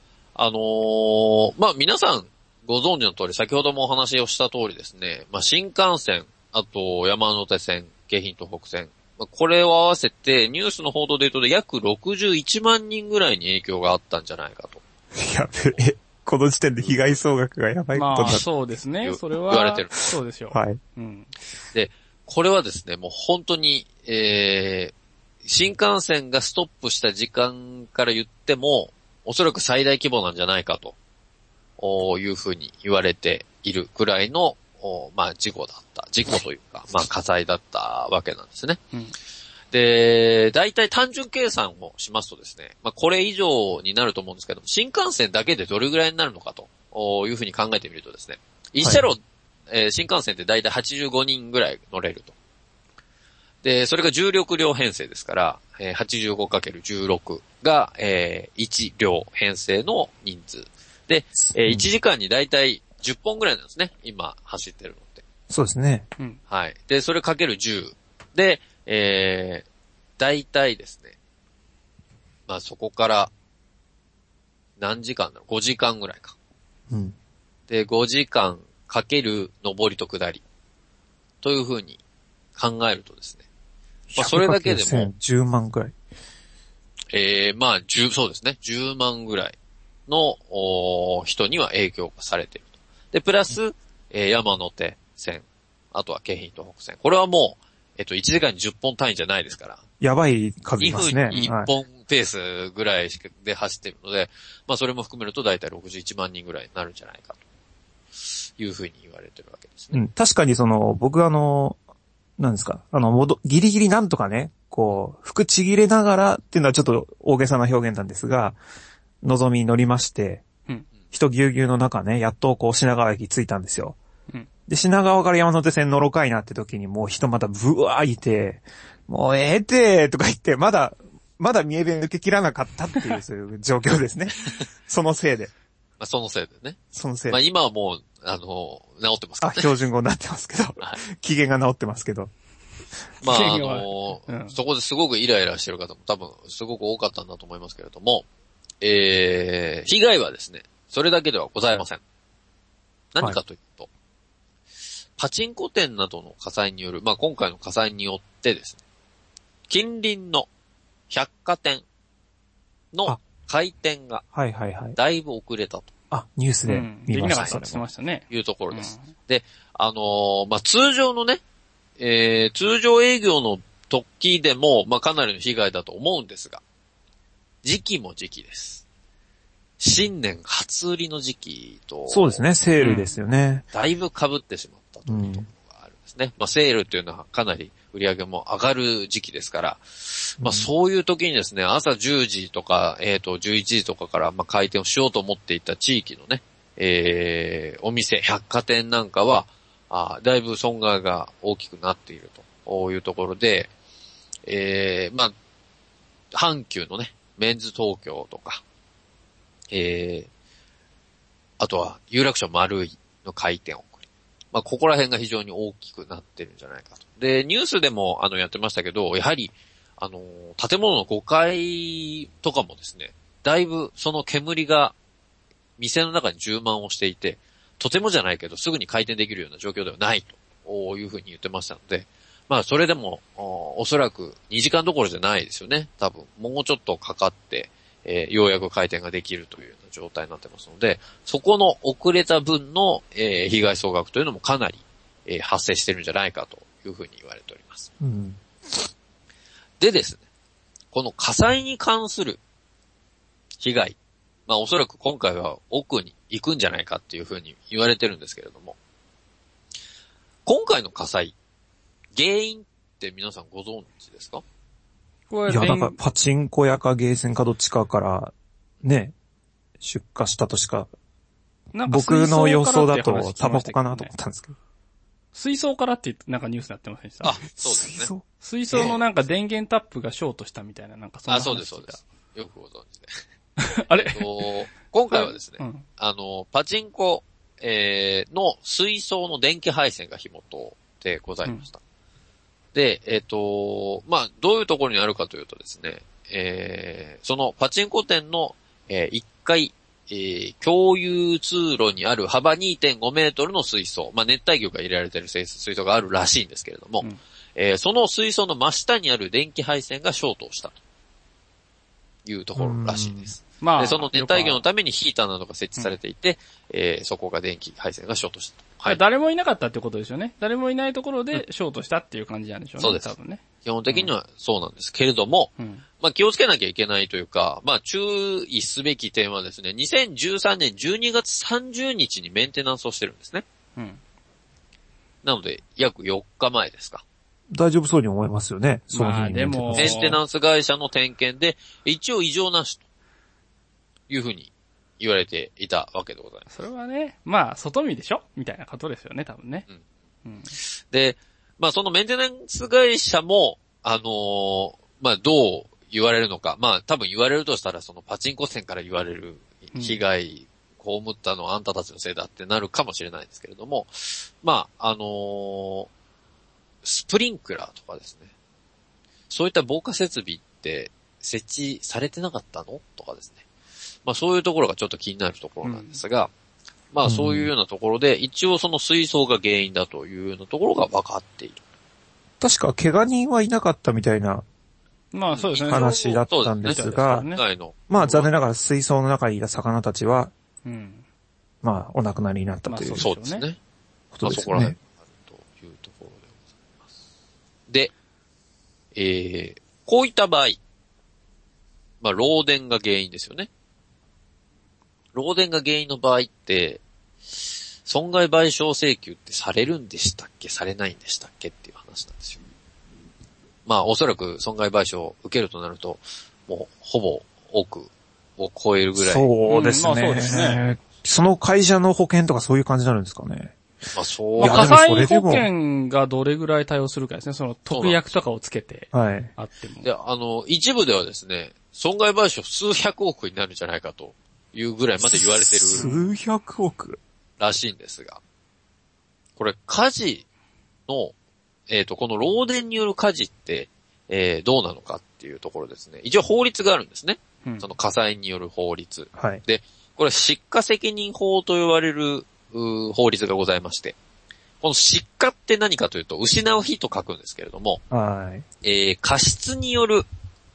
あ皆さんご存知の通り、先ほどもお話をした通りですね、まあ新幹線、あと山手線、京浜東北線、これを合わせてニュースの報道で言うと約61万人ぐらいに影響があったんじゃないかと。 やべえ。この時点で被害総額がやばいことになって。 まあそうですね。それは。 言われてる。 そうですよ。 はい。 うん。 で、これはですね、もう本当に、新幹線がストップした時間から言っても、おそらく最大規模なんじゃないかというふうに言われているくらいの、まあ事故というか、まあ火災だったわけなんですね。 うん、 で、大体単純計算をしますとですね、まあこれ以上になると思うんですけど、新幹線だけでどれぐらいになるのかというふうに考えてみるとですね、一車路、新幹線って大体85人ぐらい乗れると。で、それが16両編成ですから、85×16 が、1両編成の人数。で、1時間に大体10本ぐらいなんですね。今走ってるのって。 そうですね。 うん。 はい。で、それかける10。で、大体ですね。まあそこから何時間だろう ?5 時間ぐらいか。 うん。 で、5時間かける上りと下り。というふうに考えるとですね。まあそれだけでも。 10万くらい。 まあそうですね。10万ぐらいの人には影響がされていると。で、プラス、山手線、あとは京浜東北線。これはもう、1時間に10本単位じゃないですから。 やばい数いますね。 2分に1本ペースぐらいで走っているので、まあそれも含めると大体61万人ぐらいになるんじゃないかというふうに言われてるわけですね。 うん、確かに僕なんですか、ギリギリなんとかね、こう、服ちぎれながらっていうのはちょっと大げさな表現なんですが、のぞみに乗りまして、人ぎゅうぎゅうの中ね、やっとこう品川駅着いたんですよ。 で、品川から山手線乗ろかいなって時にもう人またブワーいて、もうええてーとか言って、まだ三重弁抜け切らなかったっていう、そういう状況ですね。そのせいで。 まあ、そのせいでね。 そのせいで。 まあ今はもう、治ってますからね。 標準語になってますけど。はい、機嫌が治ってますけど。 まあそこですごくイライラしてる方も多分すごく多かったんだと思いますけれども、被害はですね、それだけではございません。何かというと、はい、パチンコ店などの火災による、まあ今回の火災によってですね、近隣の百貨店の開店が、だいぶ遅れたと。 ニュースで見ました。 できなかったって言ってましたね。 いうところです。で、まあ通常のね、通常営業の時でも、まあ、かなりの被害だと思うんですが、時期も時期です。新年初売りの時期と。 そうですね、セールですよね。 だいぶ被ってしまったというところがあるんですね。まあ、セールというのはかなり売り上げも上がる時期ですから、まあ、そういう時にですね、朝10時とか、11時とかから、まあ、開店をしようと思っていた地域のね、お店、百貨店なんかは、だいぶ損害が大きくなっているというところで、まあ、阪急のね、メンズ東京とか、あとは有楽町丸井の開店遅れ。まあ、ここら辺が非常に大きくなってるんじゃないかと。で、ニュースでもやってましたけど、やはり、建物の5階とかもですね、だいぶその煙が店の中に充満をしていて、とてもじゃないけどすぐに開店できるような状況ではないというふうに言ってましたので、まあそれでもおそらく2時間どころじゃないですよね。多分もうちょっとかかって、ようやく開店ができるというような状態になってますので、そこの遅れた分の、被害総額というのもかなり、発生してるんじゃないかというふうに言われております。 うん、 でですね、この火災に関する被害、まあおそらく今回は奥に行くんじゃないかっていうふうに言われてるんですけれども、今回の火災、原因って皆さんご存知ですか？ いや、だからパチンコ屋かゲーセンかどっちかからね、出火したとしか、僕の予想だとタバコかなと思ったんですけど。 水槽からってなんかニュースになってませんでした？ そうですね。 水槽のなんか電源タップがショートしたみたいな、なんかそんな話。 そうです、そうです。よくご存知で。 あれ今回はですね、パチンコ、の水槽の電気配線が紐とでございました。で、まあ、どういうところにあるかというとですね、そのパチンコ店の、1階、共有通路にある幅 2.5 メートルの水槽、まあ、熱帯魚が入れられている水槽があるらしいんですけれども、その水槽の真下にある電気配線がショートをしたというところらしいです。まあ、でその熱帯魚のためにヒーターなどが設置されていて、そこが電気配線がショートした。 はい。誰もいなかったってことですよね。誰もいないところでショートしたっていう感じなんでしょうね。 そうです。 多分ね。 基本的にはそうなんですけれども、まあ気をつけなきゃいけないというか、まあ注意すべき点はですね、2013年12月30日にメンテナンスをしてるんですね。なので、約4日前ですか。 大丈夫そうに思いますよね。その日にメンテナンス会社の点検で、一応異常なしというふうに言われていたわけでございます。 それはね、まあ、外見でしょみたいなことですよね、多分ね。 で、まあそのメンテナンス会社も、まあどう言われるのか。まあ多分言われるとしたら、そのパチンコ店から言われる被害、被ったのはあんたたちのせいだってなるかもしれないですけれども、まあスプリンクラーとかですね。そういった防火設備って設置されてなかったのとかですね。まあそういうところがちょっと気になるところなんですが、まあそういうようなところで、一応その水槽が原因だというようなところが分かっている。 確か怪我人はいなかったみたいな、 まあそうですね。 話だったんですが、まあ残念ながら水槽の中にいた魚たちは、まあお亡くなりになったという、 そうですね。 ことですね。 そこら辺あるというところでございます。で、こういった場合、まあ漏電が原因ですよね。漏電が原因の場合って、損害賠償請求ってされるんでしたっけされないんでしたっけっていう話なんですよ。まあおそらく損害賠償を受けるとなると、もうほぼ億を超えるぐらい。 そうですね。まあそうですね。その会社の保険とかそういう感じになるんですかね。 まあそう。 まあ、火災保険がどれぐらい対応するかですね。その特約とかをつけて。はい。あっても。 で、一部ではですね、損害賠償数百億になるんじゃないかというぐらいまで言われてる。 数百億らしいんですが。これ、火事の、この漏電による火事って、どうなのかっていうところですね。一応法律があるんですね。うん、その火災による法律。はい。で、これ、失火責任法と言われる、法律がございまして、この失火って何かというと、失う日と書くんですけれども、はい。過失による、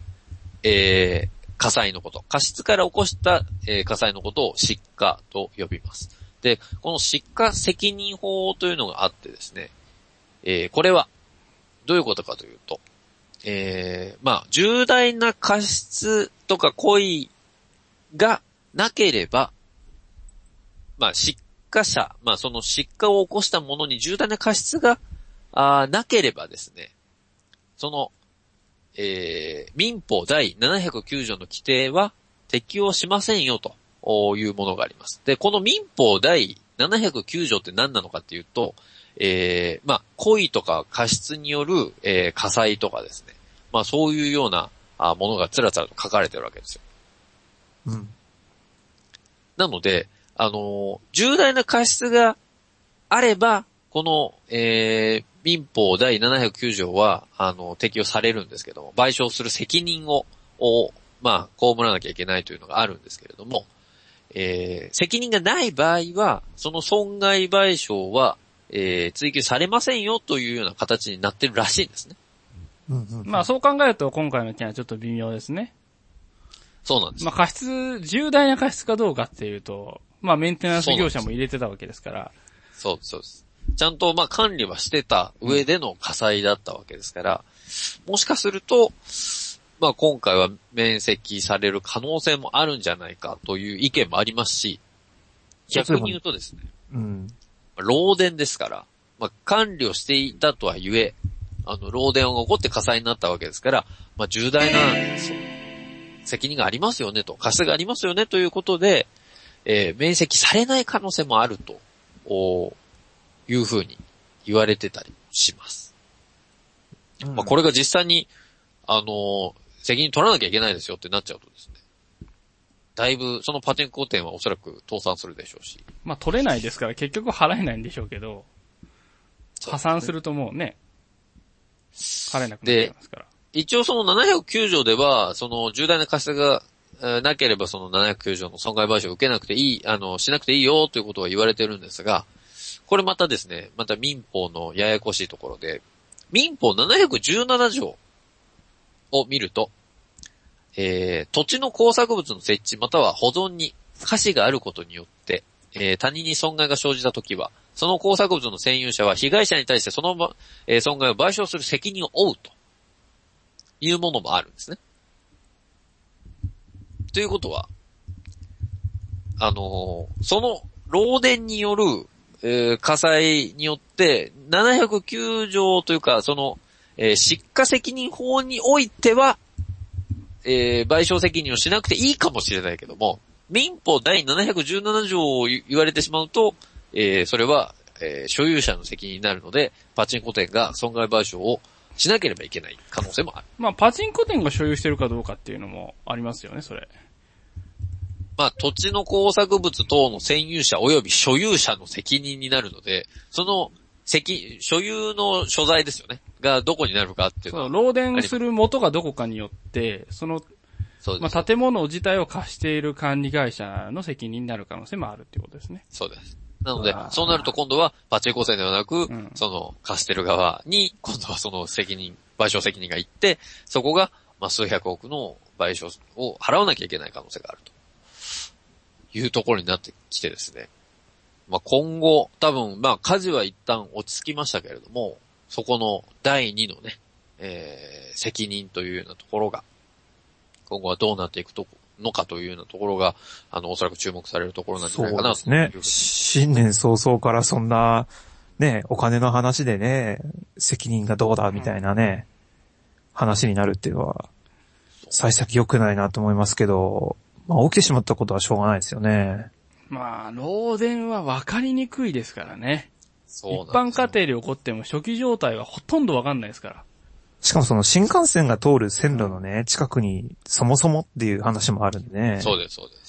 火災のこと。過失から起こした、火災のことを失火と呼びます。で、この失火責任法というのがあってですね、これは、どういうことかというと、まあ、重大な過失とか故意がなければ、まあ、失火者、まあ、その失火を起こしたものに重大な過失がなければですね、その、民法第709条の規定は適用しませんよというものがあります。で、この民法第709条って何なのかっていうと、まあ、故意とか過失による、火災とかですね。まあ、そういうようなものがつらつらと書かれてるわけですよ。うん。なので、重大な過失があれば、この、民法第709条は、適用されるんですけども、賠償する責任を、まあ、被らなきゃいけないというのがあるんですけれども、責任がない場合は、その損害賠償は、追及されませんよというような形になってるらしいんですね。 まあそう考えると今回の件はちょっと微妙ですね。 そうなんです。 まあ過失、重大な過失かどうかっていうと、まあメンテナンス業者も入れてたわけですから。 そうです、そうです。ちゃんとまあ管理はしてた上での火災だったわけですから、もしかすると、まあ今回は免責される可能性もあるんじゃないかという意見もありますし、逆に言うとですね、うん、漏電ですから、まあ管理をしていたとはゆえ、漏電が起こって火災になったわけですから、まあ重大な責任がありますよねと、過失がありますよねということで、免責されない可能性もあるというふうに言われてたりします。うん、まあこれが実際に、責任取らなきゃいけないですよってなっちゃうとですね。だいぶ、そのパチンコ店はおそらく倒産するでしょうし。 まあ取れないですから結局払えないんでしょうけど、破産するともうね、払えなくなっちゃいますから。 一応その709条では、その重大な過失がなければその709条の損害賠償を受けなくていい、しなくていいよということは言われてるんですが、これまたですね、また民法のややこしいところで、民法717条を見ると、土地の工作物の設置または保存に瑕疵があることによって、他人に損害が生じたときは、その工作物の占有者は被害者に対してその、損害を賠償する責任を負うというものもあるんですね。ということは、その漏電による、火災によって709条というか、その、失火責任法においては、賠償責任をしなくていいかもしれないけども、民法第717条を言われてしまうと、それは、所有者の責任になるので、パチンコ店が損害賠償をしなければいけない可能性もある。 まあ、パチンコ店が所有してるかどうかっていうのもありますよね、それ。 まあ、土地の工作物等の占有者及び所有者の責任になるので、その所有の所在ですよね。がどこになるかっていうのは。 そう、漏電する元がどこかによって、まあ、建物自体を貸している管理会社の責任になる可能性もあるっていうことですね。 そうです。なので、そうなると今度はパチンコ店ではなく、その貸してる側に、今度はその賠償責任がいって、そこが、まあ、数百億の賠償を払わなきゃいけない可能性があるというところになってきてですね。まあ、今後、多分、まあ、火事は一旦落ち着きましたけれども、そこの第2のね、責任というようなところが、今後はどうなっていくのかというようなところが、おそらく注目されるところなんじゃないかなと。 そうですね。新年早々からそんな、ね、お金の話でね、責任がどうだみたいなね、話になるっていうのは、幸先良くないなと思いますけど、まあ起きてしまったことはしょうがないですよね。 まあ、漏電は分かりにくいですからね。 そう一般家庭で起こっても初期状態はほとんどわかんないですから。 しかもその新幹線が通る線路のね、近くにそもそもっていう話もあるんでね。 そうです、そうです。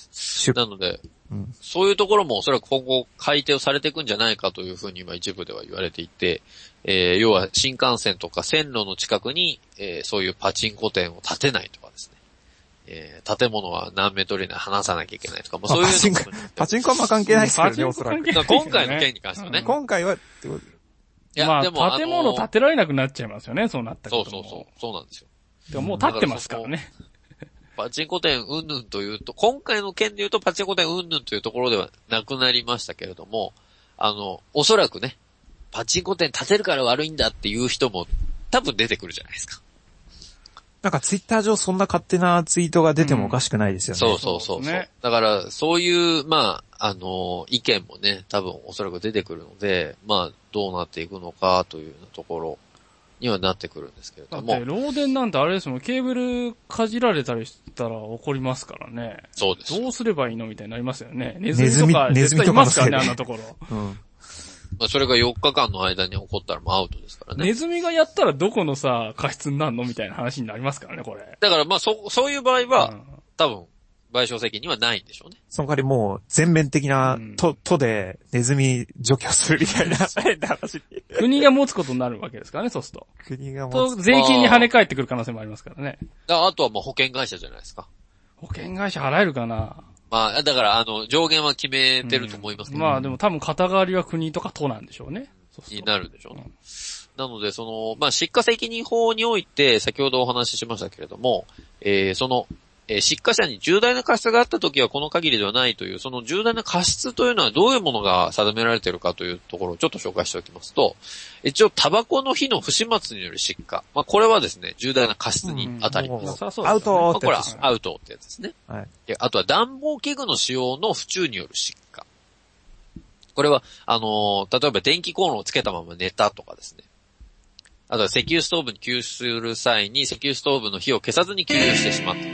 なので、そういうところもおそらく今後改定をされていくんじゃないかというふうに今一部では言われていて、要は新幹線とか線路の近くに、そういうパチンコ店を建てないとかですね。建物は何メートル以内離さなきゃいけないとか、そういうパチンコはまあ関係ないですけどね、おそらく。 今回の件に関してはね。 今回は、いや、でも建物建てられなくなっちゃいますよね、そうなったら。 そうなんですよ。 でももう建ってますからね。 パチンコ店うんぬんというと、今回の件で言うとパチンコ店うんぬんというところではなくなりましたけれども、おそらくね、パチンコ店建てるから悪いんだっていう人も多分出てくるじゃないですか。 なんかツイッター上そんな勝手なツイートが出てもおかしくないですよね。 そう、ね。だから、そういう、意見もね、多分おそらく出てくるので、どうなっていくのかというようなところにはなってくるんですけれども。 だって、漏電なんてあれですもん、ケーブルかじられたりしたら怒りますからね。 そうです。 どうすればいいのみたいになりますよね。ネズミとか絶対いますからね、あんなところ。 それが4日間の間に起こったらもうアウトですからね。 ネズミがやったらどこのさ、過失になるのみたいな話になりますからね、これ。 だからそういう場合は、多分、賠償責任はないんでしょうね。 その代わりもう、全面的な、都でネズミ除去するみたいな、話。 国が持つことになるわけですからね、そうすると。 国が持つ。 税金に跳ね返ってくる可能性もありますからね。 あとはもう保険会社じゃないですか。 保険会社払えるかな。 だから上限は決めてると思いますけど。 でも多分肩代わりは国とか都なんでしょうね。 になるんでしょうね。なので、失火責任法において、先ほどお話ししましたけれども、失火者に重大な過失があったときはこの限りではないという、その重大な過失というのはどういうものが定められているかというところをちょっと紹介しておきますと、一応、タバコの火の不始末による失火。これはですね、重大な過失に当たります。 アウトってやつです。アウトってやつですね。 はい。 あとは暖房器具の使用の不注による失火。これは、例えば電気コンロをつけたまま寝たとかですね。あとは石油ストーブに給油する際に石油ストーブの火を消さずに給油してしまった。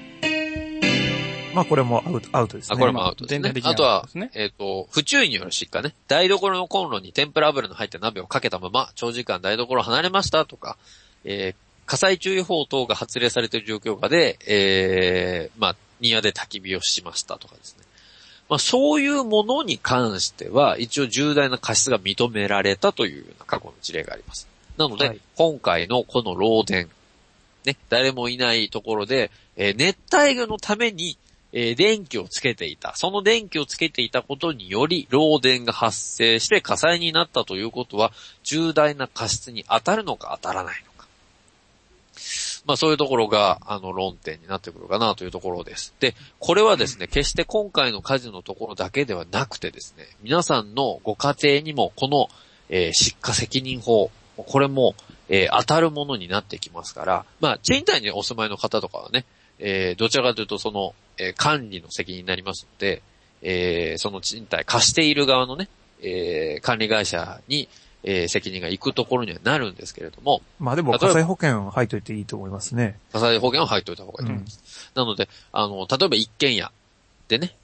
これもアウトですね。 これもアウトですね。あとは、不注意による失火ね。台所のコンロに天ぷら油の入った鍋をかけたまま、長時間台所を離れましたとか、火災注意報等が発令されている状況下で、庭で焚き火をしましたとかですね。そういうものに関しては、一応重大な過失が認められたというような過去の事例があります。なので、今回のこの漏電、ね、誰もいないところで、熱帯魚のために、電気をつけていた。その電気をつけていたことにより、漏電が発生して火災になったということは、重大な過失に当たるのか当たらないのか。そういうところが、論点になってくるかなというところです。で、これはですね、決して今回の火事のところだけではなくてですね、皆さんのご家庭にも、この、失火責任法、これも、当たるものになってきますから、賃貸にお住まいの方とかはね、どちらかというと管理の責任になりますので、その賃貸貸している側のね、管理会社に、責任が行くところにはなるんですけれども。 でも火災保険入っといていいと思いますね。 火災保険は入っといた方がいいと思います。なので、例えば一軒家でね、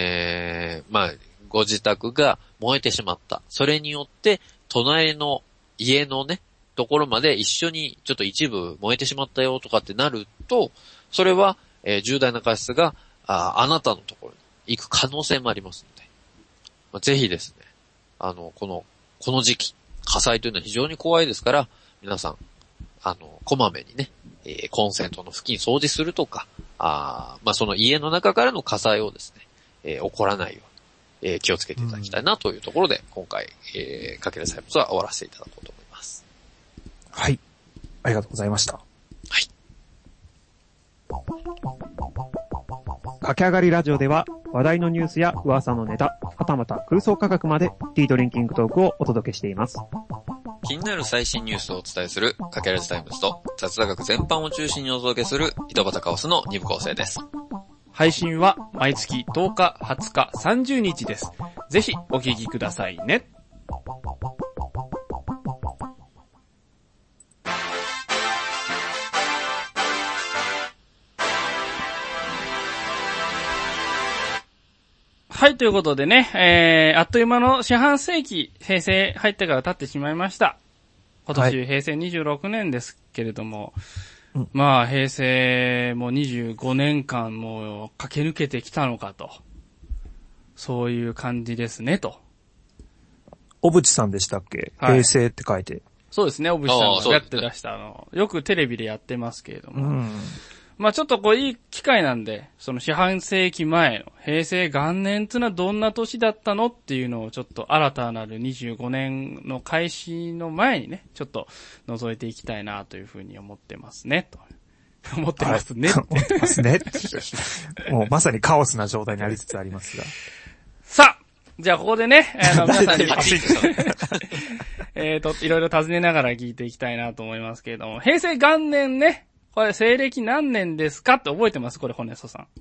ご自宅が燃えてしまった。それによって、隣の家のね、ところまで一緒にちょっと一部燃えてしまったよとかってなると、それは、重大な過失があなたのところに行く可能性もありますので、ぜひですね、この時期、火災というのは非常に怖いですから、皆さん、こまめにね、コンセントの付近掃除するとか、その家の中からの火災をですね、起こらないように、気をつけていただきたいなというところで、今回、かけるサイボスは終わらせていただこうと思います。 はい。ありがとうございました。はい。駆け上がりラジオでは話題のニュースや噂のネタ、はたまた空想科学までティードリンキングトークをお届けしています。 気になる最新ニュースをお伝えするかけらじタイムズと雑談学全般を中心にお届けする井戸端カオスの2部構成です。 配信は毎月10日、20日、30日です。ぜひお聞きくださいね。 はい、ということでね、あっという間の四半世紀、平成入ってから経ってしまいました。今年、平成26年ですけれども、まあ、平成も25年間も駆け抜けてきたのかと。そういう感じですね、と。 小渕さんでしたっけ、平成って書いて。 そうですね、小渕さんがやってらしたよくテレビでやってますけれども。まあちょっといい機会なんで、その四半世紀前の平成元年っていうのはどんな年だったのっていうのをちょっと新たなる25年の開始の前にね、ちょっと覗いていきたいなというふうに思ってますね、と。思ってますね。 思ってますね。もうまさにカオスな状態になりつつありますが。 さあ、じゃあここでね、皆さんにいろいろ尋ねながら聞いていきたいなと思いますけれども、平成元年ね、これ西暦何年ですかって覚えてますこれ、ホネストさん。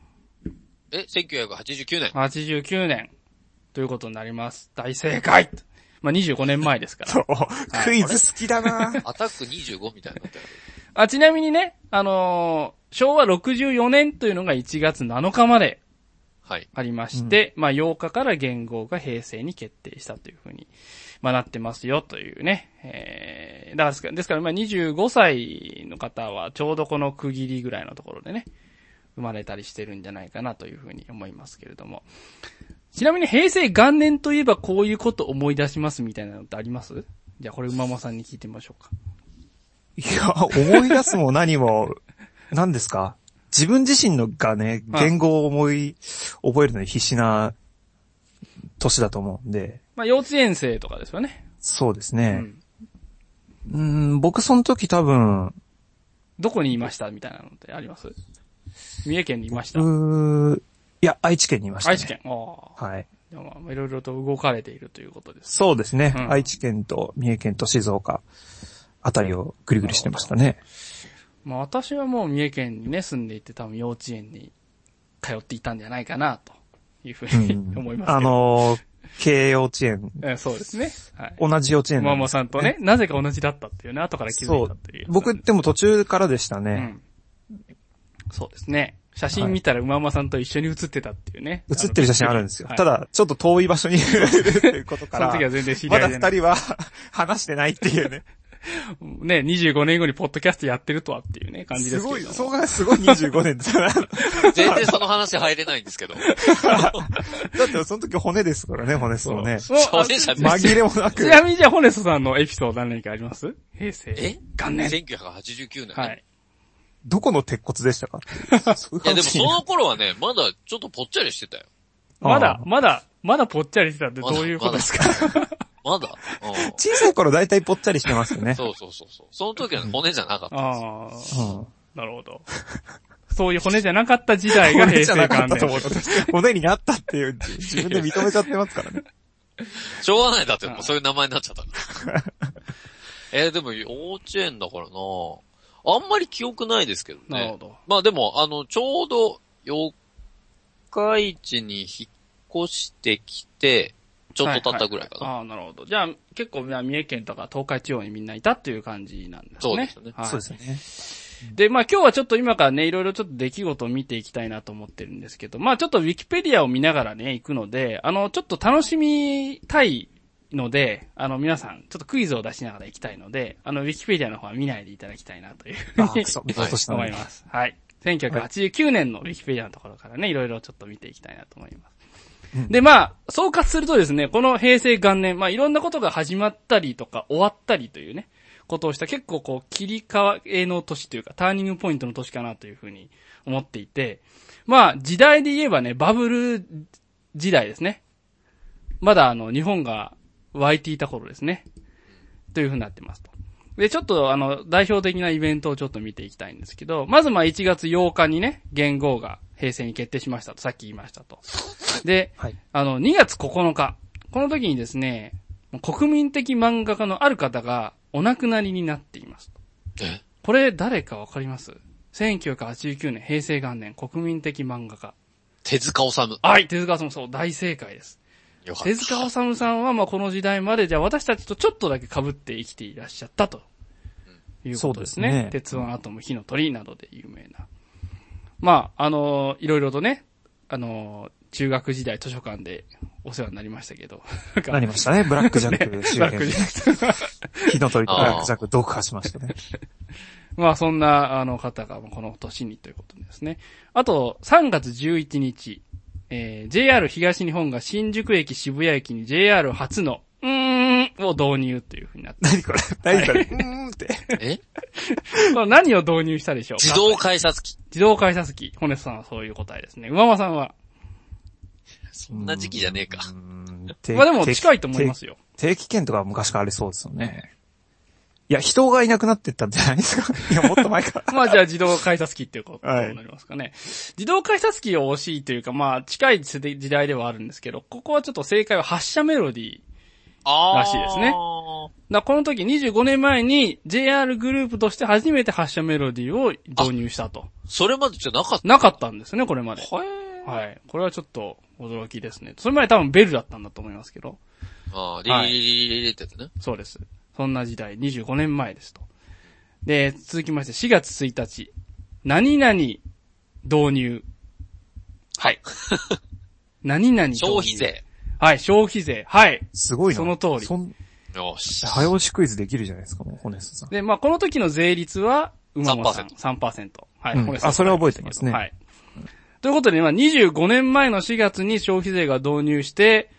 1989年。 89年。ということになります。大正解。まあ、25年前ですから。 そう。クイズ好きだなアタック25みたいになってる。 ちなみにね、昭和64年というのが1月7日までありまして、まあ8日から元号が平成に決定したというふうに、まあなってますよというね。ですからまあ25歳の方はちょうどこの区切りぐらいのところでね、生まれたりしてるんじゃないかなというふうに思いますけれども。ちなみに平成元年といえばこういうこと思い出しますみたいなのってあります？じゃあこれ馬間さんに聞いてみましょうか。 いや、思い出すも何も、何ですか？自分自身のがね、言語を覚えるのに必死な年だと思うんで。 まあ幼稚園生とかですよね。 そうですね。僕その時多分、 どこにいましたみたいなのってあります？三重県にいました？ いや、愛知県にいましたね。 愛知県。 はい。 いろいろと動かれているということです。 そうですね。愛知県と三重県と静岡あたりをぐりぐりしてましたね。 まあ私はもう三重県にね住んでいて多分幼稚園に通っていたんじゃないかなというふうに思いますけど。 慶幼稚園。 そうですね。はい。 同じ幼稚園ママさんとね、なぜか同じだったっていうね、後から気づいたっていう。 僕でも途中からでしたね。 そうですね。写真見たら馬間さんと一緒に写ってたっていうね。 写ってる写真あるんですよ。ただ、ちょっと遠い場所にいるっていうことから。 その時は全然知り合いまだ二人は話してないっていうね。 ね、25年後にポッドキャストやってるとはっていうね、感じですけど。 すごい25年だな。 全然その話入れないんですけど。 だってその時骨ですからね、骨そうね。 骨じゃない。 紛れもなく。 ちなみにじゃあ骨さんのエピソード何かあります？平成。元年。 1989年。 はい。 どこの鉄骨でしたか？ いやでもその頃はね、まだちょっとぽっちゃりしてたよ。 まだぽっちゃりしてたってどういうことですか？ まだ小さい頃だいたいぽっちゃりしてますよね。 そう。その時は骨じゃなかったんですよ。 なるほど。そういう骨じゃなかった時代が平成元年。 骨になったっていう自分で認めちゃってますからね。 しょうがないだってもうそういう名前になっちゃったから。でも幼稚園だからなあんまり記憶ないですけどね。 なるほど。 まあでも、ちょうど、四日市に引っ越してきて、ちょっと経ったぐらいかな。 なるほど。じゃあ、結構、三重県とか東海地方にみんないたっていう感じなんですね。 そうですよね。 そうですよね。 で、まあ今日はちょっと今からね、いろいろちょっと出来事を見ていきたいなと思ってるんですけど、まあちょっとウィキペディアを見ながらね、行くので、ちょっと楽しみたいので、皆さん、ちょっとクイズを出しながら行きたいので、ウィキペディアの方は見ないでいただきたいなというふうに思います。はい。1989年のウィキペディアのところからね、いろいろちょっと見ていきたいなと思います。で、まあ、総括するとですね、この平成元年、まあいろんなことが始まったりとか終わったりというね、ことをした結構こう切り替えの年というか、ターニングポイントの年かなというふうに思っていて、まあ時代で言えばね、バブル時代ですね。まだ日本が湧いていた頃ですね。という風になってますと。で、ちょっと代表的なイベントをちょっと見ていきたいんですけど、まずまあ1月8日にね、元号が平成に決定しましたと、さっき言いましたと。で、2月9日。この時にですね、国民的漫画家のある方がお亡くなりになっていますと。これ誰かわかります？ 1989 年、平成元年、国民的漫画家。 手塚治虫。 はい、手塚治虫、そう、大正解です。手塚治虫さんは、まあ、この時代まで、じゃあ私たちとちょっとだけ被って生きていらっしゃったということですね。そうですね。鉄腕アトム、火の鳥などで有名な。まあ、いろいろとね、 中学時代図書館でお世話になりましたけど。 なりましたね、ブラックジャック周辺で。火の鳥とブラックジャック読破しましたね。 まあそんな方がこの年にということですね。あと、3月11日、JR 東日本が新宿駅渋谷駅に JR 初のを導入という風になって。 何これ何これって。 これ何を導入したでしょうか？ 自動改札機。 自動改札機。ホネスさんはそういう答えですね。馬場さんはそんな時期じゃねえか。 まあでも近いと思いますよ。 定期券とか昔からありそうですよね。いや、人がいなくなってったんじゃないですか。いや、もっと前から。 まあじゃあ自動改札機っていうことになりますかね。はい、自動改札機を惜しいというか、まあ近い時代ではあるんですけど、ここはちょっと正解は発車メロディーらしいですね。この時25年前に JR グループとして初めて発車メロディーを導入したと。 それまでじゃなかった？ なかったんですね、これまで。はい。これはちょっと驚きですね。それまで多分ベルだったんだと思いますけど。 リリリリリリってやつね。 そうです。そんな時代、25年前ですと。で、続きまして4月1日。何々導入。はい。何々導入。 消費税。 はい、消費税。はい。 すごいな。 その通り。 よし。 早押しクイズできるじゃないですか、もう、ホネスさん。 で、まあこの時の税率は、馬間さん 3%。はい、 ホネスさん。それは覚えてますね。 はい。ということで、25年前の4月に消費税が導入して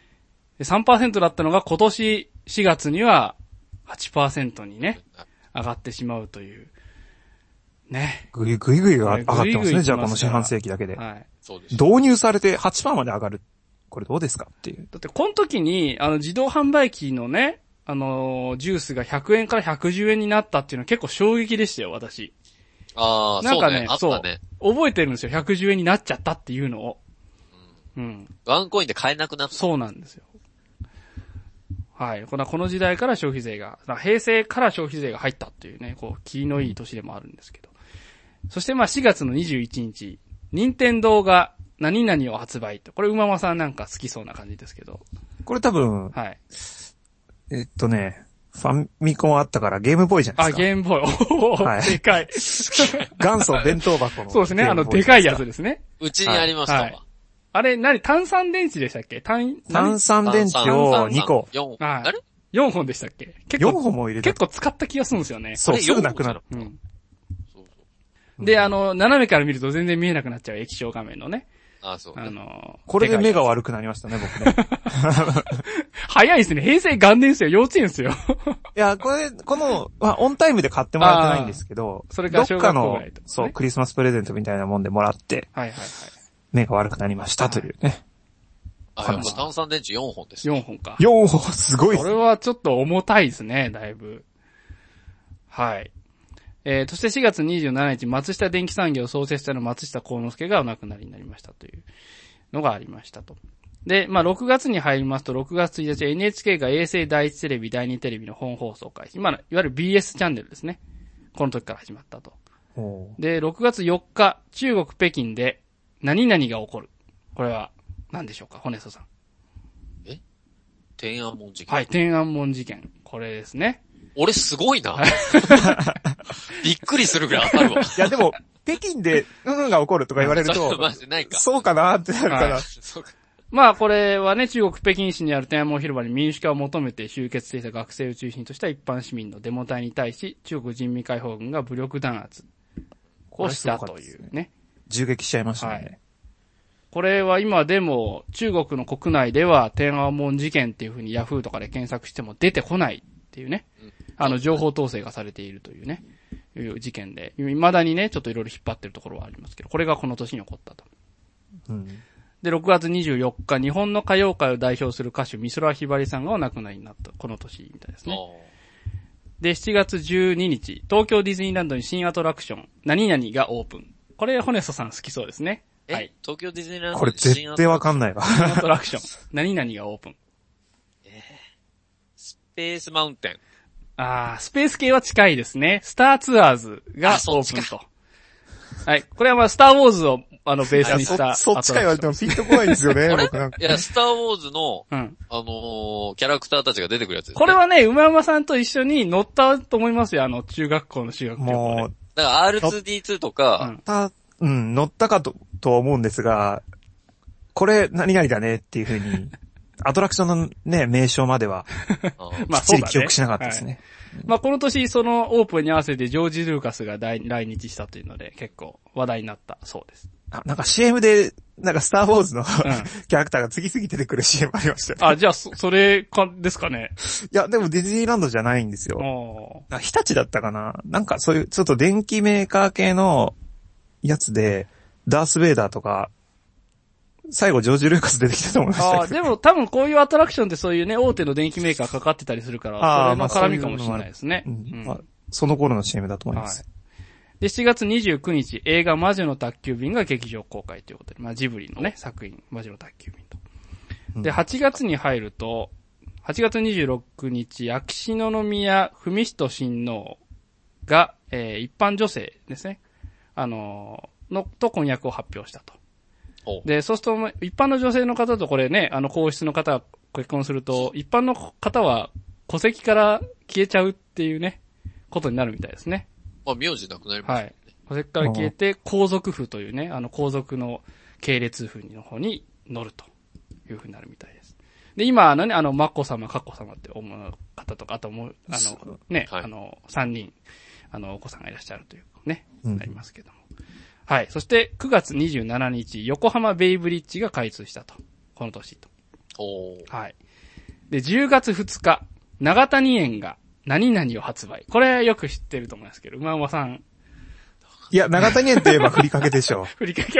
、3% だったのが今年4月には 8% にね、上がってしまうという。ね。 ぐいぐい上がってますね、じゃあこの四半世紀だけで。 はい。 そうです。 導入されて 8% まで上がる。これどうですかっていう。 だってこの時に、自動販売機のね、ジュースが100円から110円になったっていうのは結構衝撃でしたよ、私。 なんかね、 そうね。覚えてるんですよ、110円になっちゃったっていうのを。うん。 ワンコインで買えなくなった。 そうなんですよ。はい。この時代から消費税が、平成から消費税が入ったっていうね、気のいい年でもあるんですけど。そして4月の21日、任天堂が何々を発売と。これ馬間さんなんか好きそうな感じですけど。 これ多分、 はい。 ファミコンあったからゲームボーイじゃないですか。 ゲームボーイ。はい。でかい。 元祖弁当箱の。 そうですね、でかいやつですね。 うちにありましたわ。 あれ、炭酸電池でしたっけ？ 炭酸電池を2個。 あれ ?4 本でしたっけ ？4本も入れた。 結構使った気がするんですよね。 そう、すぐなくなる。 うん。で、斜めから見ると全然見えなくなっちゃう液晶画面のね。 そう。 これで目が悪くなりましたね、僕ね。 早いですね。平成元年ですよ。幼稚園ですよ。 いや、オンタイムで買ってもらってないんですけど、 それが小学校ぐらいと、 そう、クリスマスプレゼントみたいなもんでもらって、 はいはいはい。 目が悪くなりましたというね。 炭酸電池4本です、 ね。4本か。 4本、すごいですね。 これはちょっと重たいですね、だいぶ。はい。そして4月27日、松下電機産業創設者の松下幸之助がお亡くなりになりましたというのがありましたと。で、6月に入りますと、6月1日 NHK が衛星第一テレビ、第二テレビの本放送開始。いわゆる BS チャンネルですね。この時から始まったと。で、6月4日、中国北京で何々が起こる。これは何でしょうか、ホネソさん。 天安門事件。 はい、天安門事件。これですね。 俺すごいな。びっくりするぐらい当たるわ。 いやでも、北京で、が起こるとか言われると、そうかなってなるから。 まあこれはね、中国北京市にある天安門広場に民主化を求めて集結していた学生を中心とした一般市民のデモ隊に対し、中国人民解放軍が武力弾圧をしたというね。 銃撃しちゃいましたね。はい。 これは今でも中国の国内では天安門事件っていう風にヤフーとかで検索しても出てこないっていうね。情報統制がされているというね、いう事件で、未だにね、ちょっといろいろ引っ張ってるところはありますけど、これがこの年に起こったと。うん、で、6月24日、日本の歌謡界を代表する歌手、美空ひばりさんがお亡くなりになった、この年みたいですね。で、7月12日、東京ディズニーランドに新アトラクション、何々がオープン。これ、ホネストさん好きそうですね。はい。 東京ディズニーランドこれ絶対わかんないわ。 新アトラクション、何々がオープン。 スペースマウンテン。 スペース系は近いですね。スターツアーズがオープンと。はい。これはスターウォーズをベースにしたそっちか言われてもピンとこないんですよね、僕なんか。 いや、スターウォーズの、キャラクターたちが出てくるやつです、ね。 これはね、馬山さんと一緒に乗ったと思いますよ、中学校の修学旅行で。もう、 だから R2D2 とか、 乗ったかと思うんですが、 これ何々だねっていう風に、アトラクションのね、名称までは、きっちり記憶しなかったですね。 まあこの年、そのオープンに合わせてジョージ・ルーカスが来日したというので、結構話題になったそうです。 なんか CM で、なんかスターウォーズの、キャラクターが次々出てくる CM ありましたよね。 あ、じゃあそれか、ですかね。 いや、でもディズニーランドじゃないんですよ。日立だったかな。なんかそういう、ちょっと電気メーカー系のやつで、ダース・ベイダーとか、最後ジョージ・ルーカス出てきたと思いましたけど。 でも多分こういうアトラクションってそういうね、大手の電気メーカーかかってたりするから、それの絡みかもしれないですね。 その頃の CM だと思います。 で、7月29日、映画魔女の宅急便が劇場公開ということで、まあジブリのね、作品、魔女の宅急便と。で、8月に入ると、8月26日、秋篠宮文仁親王が、一般女性ですね。と婚約を発表したと。で、そうすると、一般の女性の方とこれね、皇室の方が結婚すると、一般の方は戸籍から消えちゃうっていうね、ことになるみたいですね。 まあ、名字なくなりますね。はい。 戸籍から消えて、皇族譜というね、皇族の系列譜の方に乗るというふうになるみたいです。で、今、眞子さま、佳子さまって思う方とか、あともう、ね、はい、3人、お子さんがいらっしゃるというね、なりますけども。はい。そして、9月27日、横浜ベイブリッジが開通したと。この年と。はい。で、10月2日、長谷園が何々を発売。これよく知ってると思いますけど、馬山さん。 いや、長谷園といえばふりかけでしょう。 ふりかけ、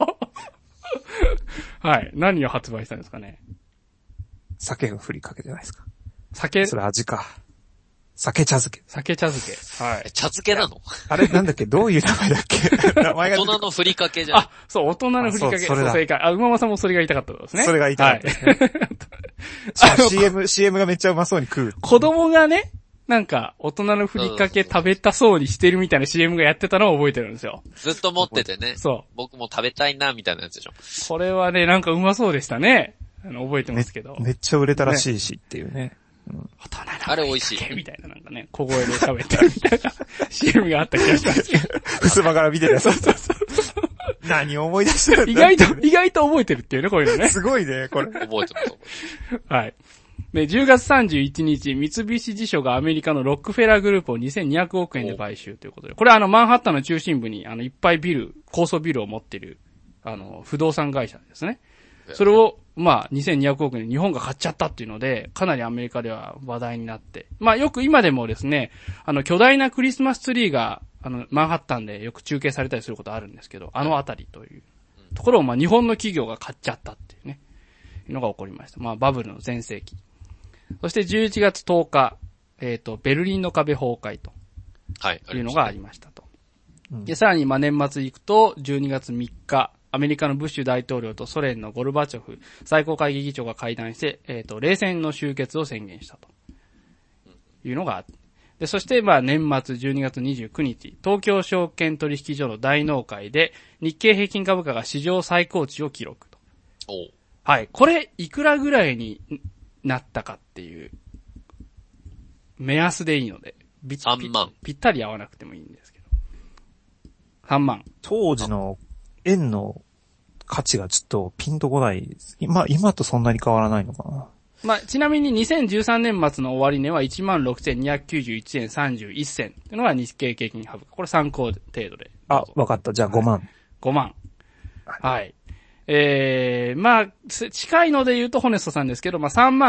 はい。何を発売したんですかね。 酒のふりかけじゃないですか。 酒。 それ味か。酒茶漬け。 酒茶漬け。はい。 茶漬けなの？ あれなんだっけ？どういう名前だっけ？名前が。 大人のふりかけじゃん。 あ、そう、大人のふりかけ。それだ。正解。馬間さんもそれが言いたかったですね。 それが言いたかったですね。はい、CM がめっちゃうまそうに食う。 子供がね、なんか、大人のふりかけ食べたそうにしてるみたいな CM がやってたのを覚えてるんですよ。 ずっと持っててね。そう。僕も食べたいな、みたいなやつでしょ。 これはね、なんかうまそうでしたね。覚えてますけど。 めっちゃ売れたらしいしっていうね。 大人のあれ美味しい。 みたいななんかね、小声で喋ってるみたいな CM があった気がしたんですけど。 ふすまから見てるやつ。何を思い出してるんだ意外と覚えてるっていうね、こういうのね。 すごいね、これ。 覚えてます。 はい。で、10月31日、三菱地所がアメリカのロックフェラーグループを2200億円で買収ということで、これはマンハッタンの中心部にいっぱい高層ビルを持っている、不動産会社ですね。それを、まあ、2200億円で日本が買っちゃったっていうので、かなりアメリカでは話題になって。まあ、よく今でもですね、巨大なクリスマスツリーが、マンハッタンでよく中継されたりすることあるんですけど、あたりというところを、まあ、日本の企業が買っちゃったっていうね、いうのが起こりました。まあ、バブルの全盛期。そして11月10日、ベルリンの壁崩壊と。はい。いうのがありましたと。で、さらに、まあ、年末行くと、12月3日、アメリカのブッシュ大統領とソ連のゴルバチョフ最高会議議長が会談して、冷戦の終結を宣言したと。いうのがあって。で、そして、まあ、年末12月29日、東京証券取引所の大納会で、日経平均株価が史上最高値を記録と。はい。これ、いくらぐらいになったかっていう、目安でいいので。 3万。 ぴったり合わなくてもいいんですけど。3万。 当時の円の価値がちょっとピンとこないです。今とそんなに変わらないのかな。 まあ、ちなみに2013年末の終値は 16,291 円31銭っていうのが日経平均株価。これ参考程度で。 あ、わかった。じゃあ5万。 5万。はい。まあ、近いので言うとホネストさんですけど、まあ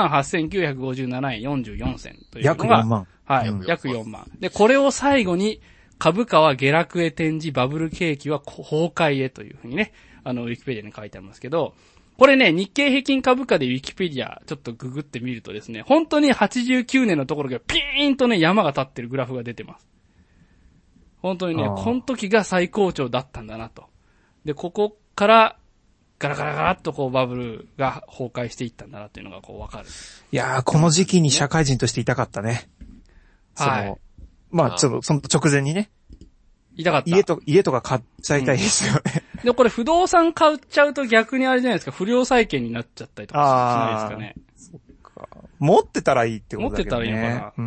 38,957 円44銭というのが。 約4万。 はい。約4万。で、これを最後に、株価は下落へ転じ、バブル景気は崩壊へというふうにね、ウィキペディアに書いてありますけど、これね、日経平均株価でウィキペディアちょっとググってみるとですね、本当に89年のところがピーンとね、山が立ってるグラフが出てます。本当にね、この時が最高潮だったんだなと。で、ここから、ガラガラガラっとこうバブルが崩壊していったんだなっていうのがこうわかる。 いやー、この時期に社会人としていたかったね。はい。まあ、ちょっと、その直前にね。 痛かった。 家とか買っちゃいたいですよね。 で、これ不動産買っちゃうと逆にあれじゃないですか、不良債権になっちゃったりとかしないですかね。 そっか。持ってたらいいってことだけどね。 持ってたらいいのかな。うん。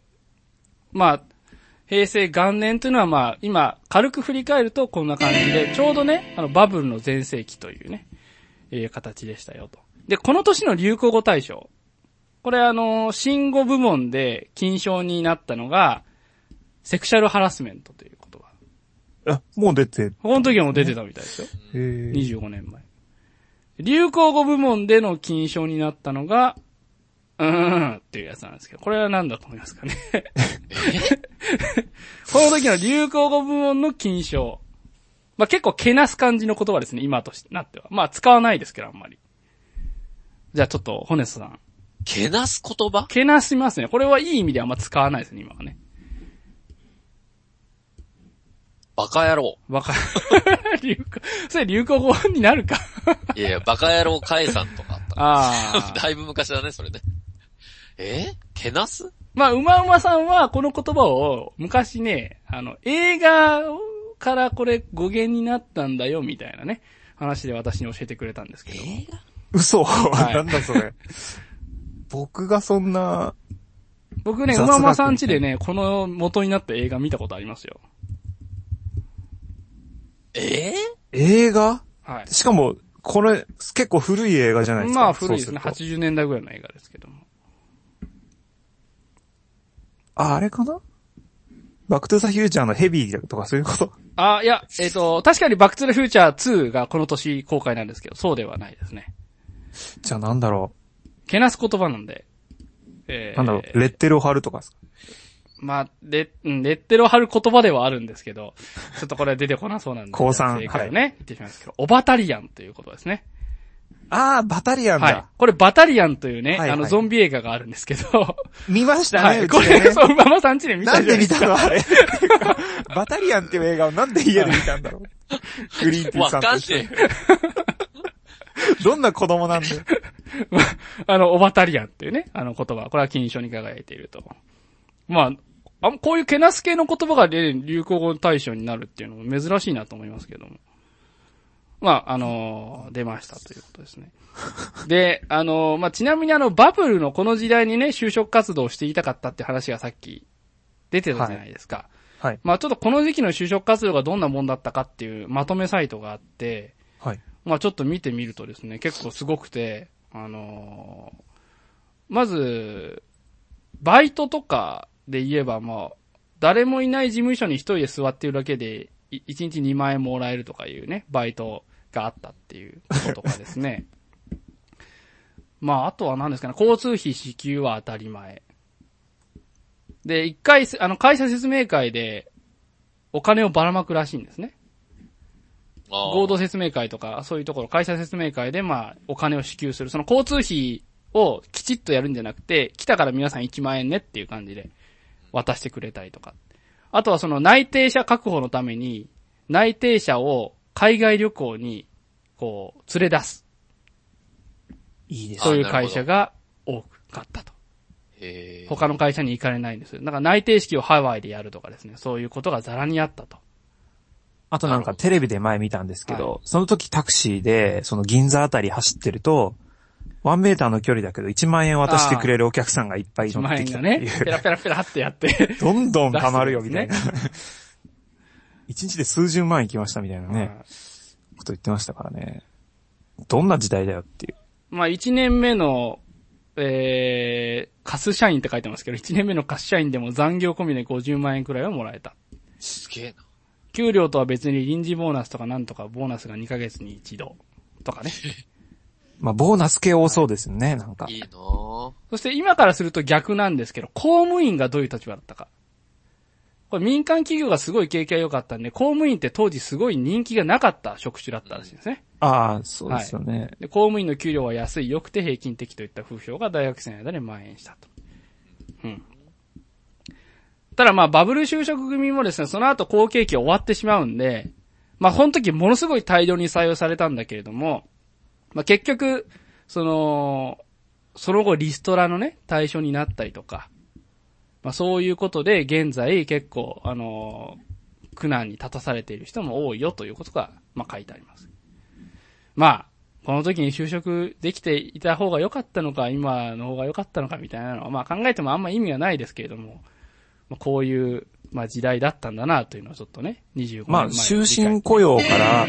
まあ、平成元年というのはまあ、今、軽く振り返るとこんな感じで、ちょうどね、バブルの全盛期というね、 いう形でしたよと。で、この年の流行語大賞。これ新語部門で金賞になったのが、セクシャルハラスメントという言葉。 あ、もう出て。 この時はもう出てたみたいですよ。25年前。流行語部門での金賞になったのが、っていうやつなんですけど、これは何だと思いますかね。この時の流行語部門の金賞。まあ、結構けなす感じの言葉ですね、今となっては。まあ、使わないですけど、あんまり。じゃあちょっと、ホネストさん。 けなす言葉？ けなしますね。これはいい意味ではあんま使わないですね、今はね。 バカ野郎。 バカ、それ流行語になるか。 いやいや、バカ野郎解散とかあった。 ああ。 だいぶ昔だね、それね。けなす？ まあ、うまうまさんはこの言葉を昔ね、映画からこれ語源になったんだよ、みたいなね、話で私に教えてくれたんですけど。 映画？ 嘘、はい、なんだそれ。僕がそんな。 僕ね、うまうまさん家でね、この元になった映画見たことありますよ。 映画？ はい。 しかも、これ、結構古い映画じゃないですか。 まあ古いですね。80年代ぐらいの映画ですけども。 あれかな？バックトゥザフューチャーのヘビーとかそういうこと？ いや、確かにバックトゥザフューチャー2がこの年公開なんですけど、そうではないですね。 じゃあなんだろう。けなす言葉なんで。 なんだろう、レッテルを貼るとかですか？ まあ、レッテルを貼る言葉ではあるんですけど、ちょっとこれ出てこなそうなんで。 高3。 正解をね、言ってしまいますけど、オバタリアンということですね。 バタリアンだ。 はい。これバタリアンというね、 はいはい、 ゾンビ映画があるんですけど。 見ましたね、 はい。これ、そう、ママさん家で見たじゃないですか。 なんで見たのあれ。バタリアンっていう映画をなんで家で見たんだろう。グリーンティーさんと一緒に。どんな子供なんだよ。 オバタリアンっていうね、言葉。これは金賞に輝いていると。まあ、こういうけなす系の言葉が流行語大賞になるっていうのも珍しいなと思いますけども。まあ、出ましたということですね。で、まあ、ちなみにバブルのこの時代にね、就職活動をしていたかったって話がさっき出てたじゃないですか。 はい。はい、 まあ、ちょっとこの時期の就職活動がどんなもんだったかっていうまとめサイトがあって、 はい。 まあ、ちょっと見てみるとですね、結構すごくて、まず、バイトとかで言えば、まあ、誰もいない事務所に一人で座っているだけで、1日2万円もらえるとかいうね、バイトがあったっていうこととかですね。まあ、あとは何ですかね、交通費支給は当たり前。で、一回、会社説明会でお金をばらまくらしいんですね。合同説明会とか、そういうところ、会社説明会でまあ、お金を支給する。その交通費をきちっとやるんじゃなくて、来たから皆さん1万円ねっていう感じで渡してくれたりとか。あとはその内定者確保のために、内定者を海外旅行に、こう、連れ出す。 いいですね。 そういう会社が多かったと。他の会社に行かれないんですよ。だから内定式をハワイでやるとかですね。そういうことがザラにあったと。 あとなんかテレビで前見たんですけど、はい、その時タクシーで、その銀座あたり走ってると、1メーターの距離だけど1万円渡してくれるお客さんがいっぱい乗ってきたっていう。1万円がね、 ペラペラペラってやって。 どんどん溜まるよみたいな。一日で数十万行きましたみたいなね、こと言ってましたからね。どんな時代だよっていう。 まあ1年目の、カス社員って書いてますけど、1年目のカス社員でも残業込みで50万円くらいはもらえた。 すげえな。 給料とは別に臨時ボーナスとかなんとかボーナスが2ヶ月に一度とかね。 まあボーナス系多そうですよね、なんか。 いいなぁ。 そして今からすると逆なんですけど、公務員がどういう立場だったか。これ民間企業がすごい景気が良かったんで、公務員って当時すごい人気がなかった職種だったらしいんですね。 ああ、そうですよね、 はい。で、公務員の給料は安い、良くて平均的といった風評が大学生の間で蔓延したと。うん。ただまあバブル就職組もですね、その後好景気終わってしまうんで、まあこの時ものすごい大量に採用されたんだけれども、まあ結局、その後リストラのね、対象になったりとか、まあそういうことで現在結構、苦難に立たされている人も多いよということが、まあ書いてあります。まあ、この時に就職できていた方が良かったのか、今の方が良かったのかみたいなのは、まあ考えてもあんま意味はないですけれども、こういう、まあ時代だったんだなというのをちょっとね、25年前。 まあ終身雇用から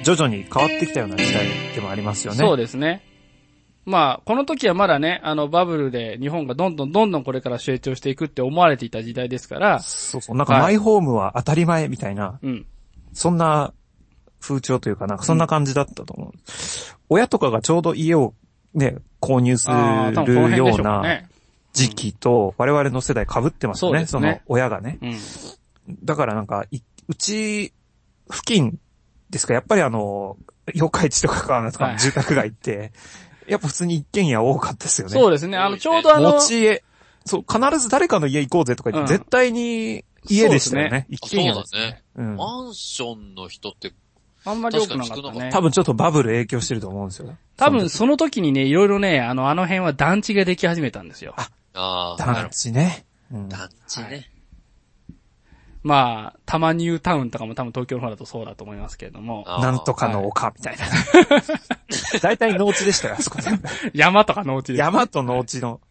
徐々に変わってきたような時代でもありますよね。 そうですね。まあ、この時はまだね、バブルで日本がどんどんこれから成長していくって思われていた時代ですから。 そうそう。なんかマイホームは当たり前みたいな、 うん。 そんな風潮というか、なんかそんな感じだったと思う。親とかがちょうど家をね、購入するような時期と我々の世代被ってますよね。その親がね。だからなんか、うち付近ですか、やっぱり四日市とかとかの住宅街って、やっぱ普通に一軒家多かったですよね。 そうですね。ちょうど持ち家。そう、必ず誰かの家行こうぜとか言って、絶対に家でしたよね。一軒家ですね。 マンションの人って、 あんまり多くなかったね。 多分ちょっとバブル影響してると思うんですよ。 多分その時にね、いろいろね、あの辺は団地ができ始めたんですよ。 団地ね。 団地ね。 まあ、タマニュータウンとかも多分東京の方だとそうだと思いますけれども。 なんとかの丘みたいな。大体農地でしたよ、あそこ全部。 山とか農地です、ね。 山と農地の。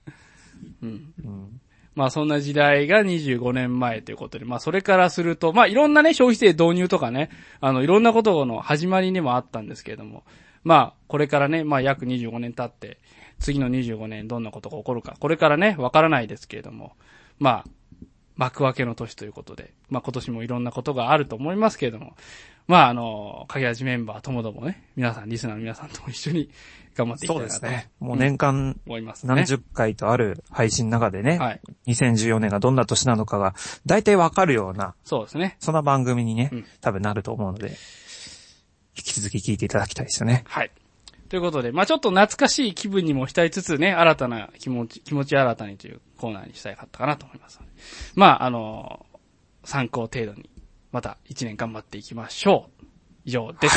まあそんな時代が25年前ということで、まあそれからすると、まあいろんなね、消費税導入とかね、いろんなことの始まりにもあったんですけれども、まあこれからね、まあ約25年経って、次の25年どんなことが起こるか、これからね、わからないですけれども、まあ、幕開けの年ということで、まあ今年もいろんなことがあると思いますけれども、まあ影味メンバーともどもね、皆さん、リスナーの皆さんとも一緒に頑張っていきたいなと。 そうですね。もう年間、何十回とある配信の中でね、はい、2014年がどんな年なのかが、大体わかるような、 そうですね。 そんな番組にね、多分なると思うので、引き続き聞いていただきたいですよね。 はい。ということで、まあちょっと懐かしい気分にも浸りつつね、新たな気持ち新たにというコーナーにしたいかったかなと思いますので。まあ参考程度に、また1年頑張っていきましょう。以上です。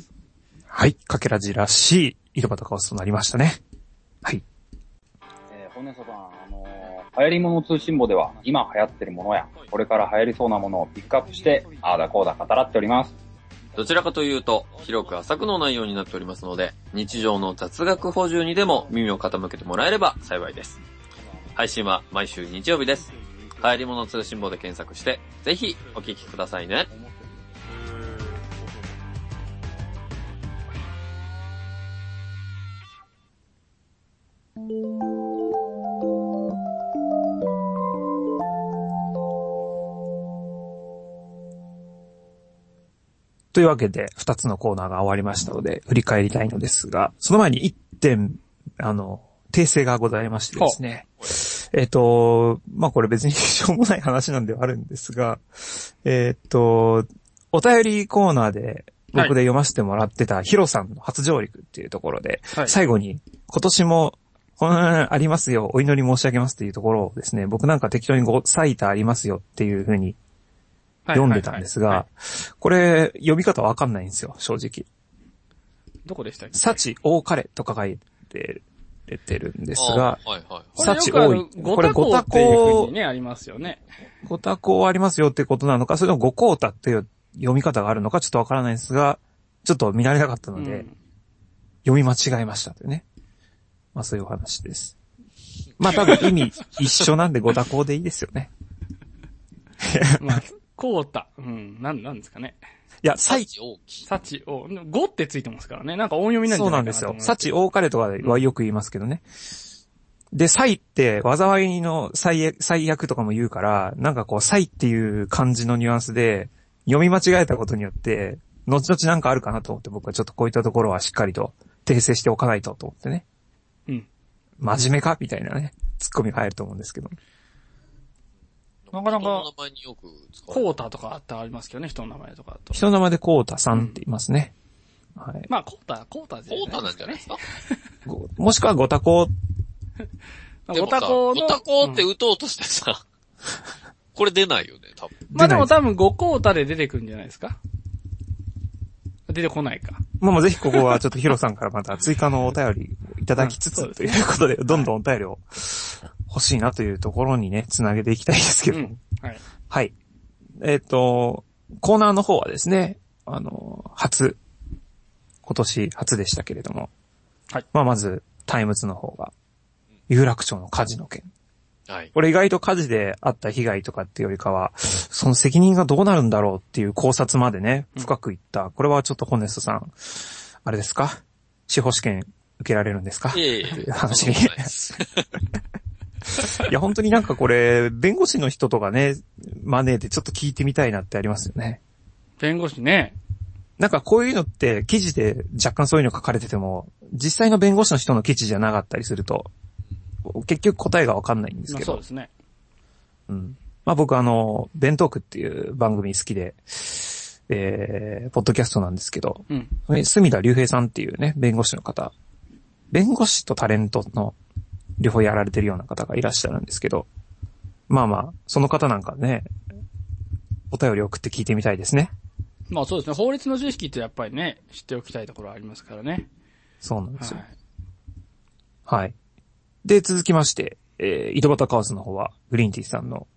はい。はい。かけらじらしい井戸端カオスとなりましたね。はい。 本音さん、流行り物通信簿では、今流行ってるものや、これから流行りそうなものをピックアップして、あーだこうだ語らっております。 どちらかというと、広く浅くの内容になっておりますので、日常の雑学補充にでも耳を傾けてもらえれば幸いです。配信は毎週日曜日です。流行り物通信簿で検索して、ぜひお聞きくださいね。 というわけで、2つのコーナーが終わりましたので、振り返りたいのですが、その前に1点、訂正がございましてですね。まあ、これ別にしょうもない話なんではあるんですが、お便りコーナーで、僕で読ませてもらってたヒロさんの初上陸っていうところで、はい、最後に、今年も、ありますよ、お祈り申し上げますっていうところをですね、僕なんか適当に5サイターありますよっていう風に、読んでたんですが、これ、読み方わかんないんですよ、正直。 どこでしたっけ？ 幸多かれとか書いて出るんですが、 幸多い。これご多幸ね、ありますよね。 ご多幸ありますよってことなのか、それともご幸太っていう読み方があるのかちょっとわからないんですが、ちょっと見慣れなかったので、読み間違えましたというね。まあそういうお話です。まあ多分意味一緒なんでご多幸でいいですよね。 まあこうた。なんですかね。 いや、 幸大き。 幸大。5ってついてますからね。なんか音読みなんじゃないかなと思います。 そうなんですよ。幸多かれとかはよく言いますけどね。で、幸って災いの最悪とかも言うから、なんかこう、幸っていう漢字のニュアンスで、読み間違えたことによって、後々なんかあるかなと思って僕はちょっとこういったところはしっかりと訂正しておかないと思ってね。真面目かみたいなね、ツッコミが入ると思うんですけど。 なかなか、 人の名前によく使コータとかありますけどね、人の名前とかと。 人の名前でコータさんって言いますね。はい。 まあ、コータじゃないですかね。コータなんじゃないですかもしくはご多幸。 ご多幸って打とうとしてさ、これ出ないよね、多分。 まあでも多分ごコータで出てくるんじゃないですか。出てこないか。 まあぜひここはちょっとヒロさんからまた追加のお便りいただきつつということで、どんどんお便りを欲しいなというところにね、つなげていきたいですけど。 はい。 はい。コーナーの方はですね、今年初でしたけれども。 はい。 まあまず、タイムズの方が、有楽町のカジノ券。 はい。 これ意外と火事であった被害とかっていうよりかは、その責任がどうなるんだろうっていう考察までね、深くいった。これはちょっとホネストさん、あれですか？司法試験受けられるんですか？ いえいえ。 話に。いや、本当になんかこれ、弁護士の人とかね、招いてちょっと聞いてみたいなってありますよね。 弁護士ね。 なんかこういうのって記事で若干そういうの書かれてても、実際の弁護士の人の記事じゃなかったりすると、結局答えがわかんないんですけど。 そうですね。 うん。まあ僕弁当区っていう番組好きで、ポッドキャストなんですけど、 うん。 隅田隆平さんっていうね、弁護士の方、弁護士とタレントの両方やられてるような方がいらっしゃるんですけど、まあまあ、その方なんかね、お便り送って聞いてみたいですね。 まあそうですね。法律の知識ってやっぱりね、知っておきたいところありますからね。 そうなんですよ。はい。はい。で、続きまして、井戸端カオスの方は、グリーンティーさんの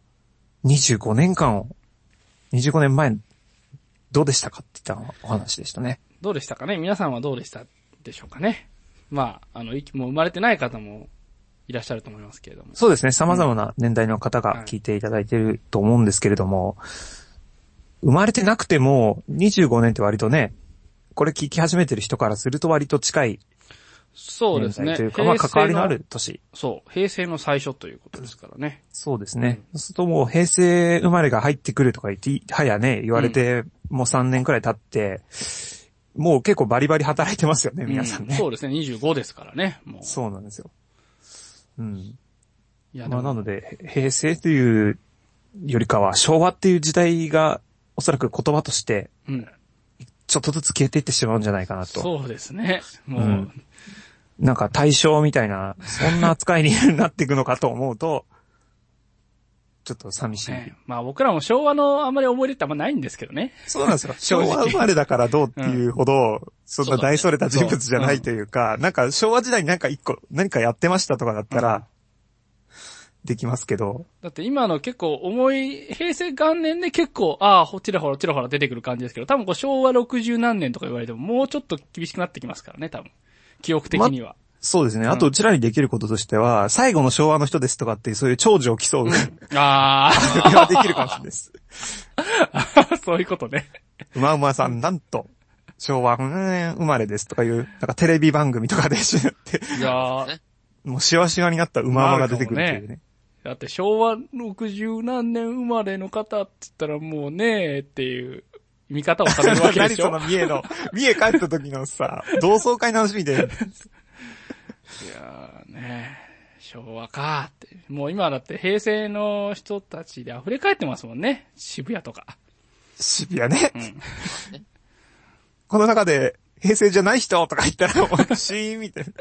25年前、どうでしたかって言ったお話でしたね。 どうでしたかね？皆さんはどうでしたでしょうかね？まあ、もう生まれてない方もいらっしゃると思いますけれども。 そうですね。様々な年代の方が聞いていただいていると思うんですけれども、生まれてなくても25年って割とね、これ聞き始めてる人からすると割と近い。 そうですね。 というか、まあ関わりのある年。 そう。平成の最初ということですからね。 そうですね。そうするともう平成生まれが入ってくるとか言われて、もう3年くらい経って、もう結構バリバリ働いてますよね、皆さんね。 そうですね。25ですからね。もう。 そうなんですよ。うん。 いや、 まあなので、平成というよりかは昭和っていう時代がおそらく言葉として、ちょっとずつ消えていってしまうんじゃないかなと。 そうですね。もう、 なんか大正みたいな、そんな扱いになっていくのかと思うと、ちょっと寂しい。 まあ僕らも昭和のあんまり思い出ってあんまないんですけどね。 そうなんですよ。昭和生まれだからどうっていうほど、そんな大それた人物じゃないというか、なんか昭和時代になんか何かやってましたとかだったら、できますけど。 だって今の結構平成元年で結構、ちらほら出てくる感じですけど、多分昭和60何年とか言われてももうちょっと厳しくなってきますからね、多分。記憶的には。 そうですね。あと、うちらにできることとしては、最後の昭和の人ですとかっていう、そういう長寿を競う。ができるかもしれないです。 そういうことね。 馬馬さん、なんと、昭和生まれですとかいう、なんかテレビ番組とかで知って、 いやー、 もうシワシワになった馬馬が出てくるっていうね。 だって昭和60何年生まれの方って言ったらもうねっていう見方をされるわけでしょ。 何その三重帰った時のさ、同窓会の話みたいな。いやーね、昭和かって。もう今だって平成の人たちで溢れ返ってますもんね。渋谷とか。 渋谷ね。この中で平成じゃない人とか言ったらもうシーンみたいな。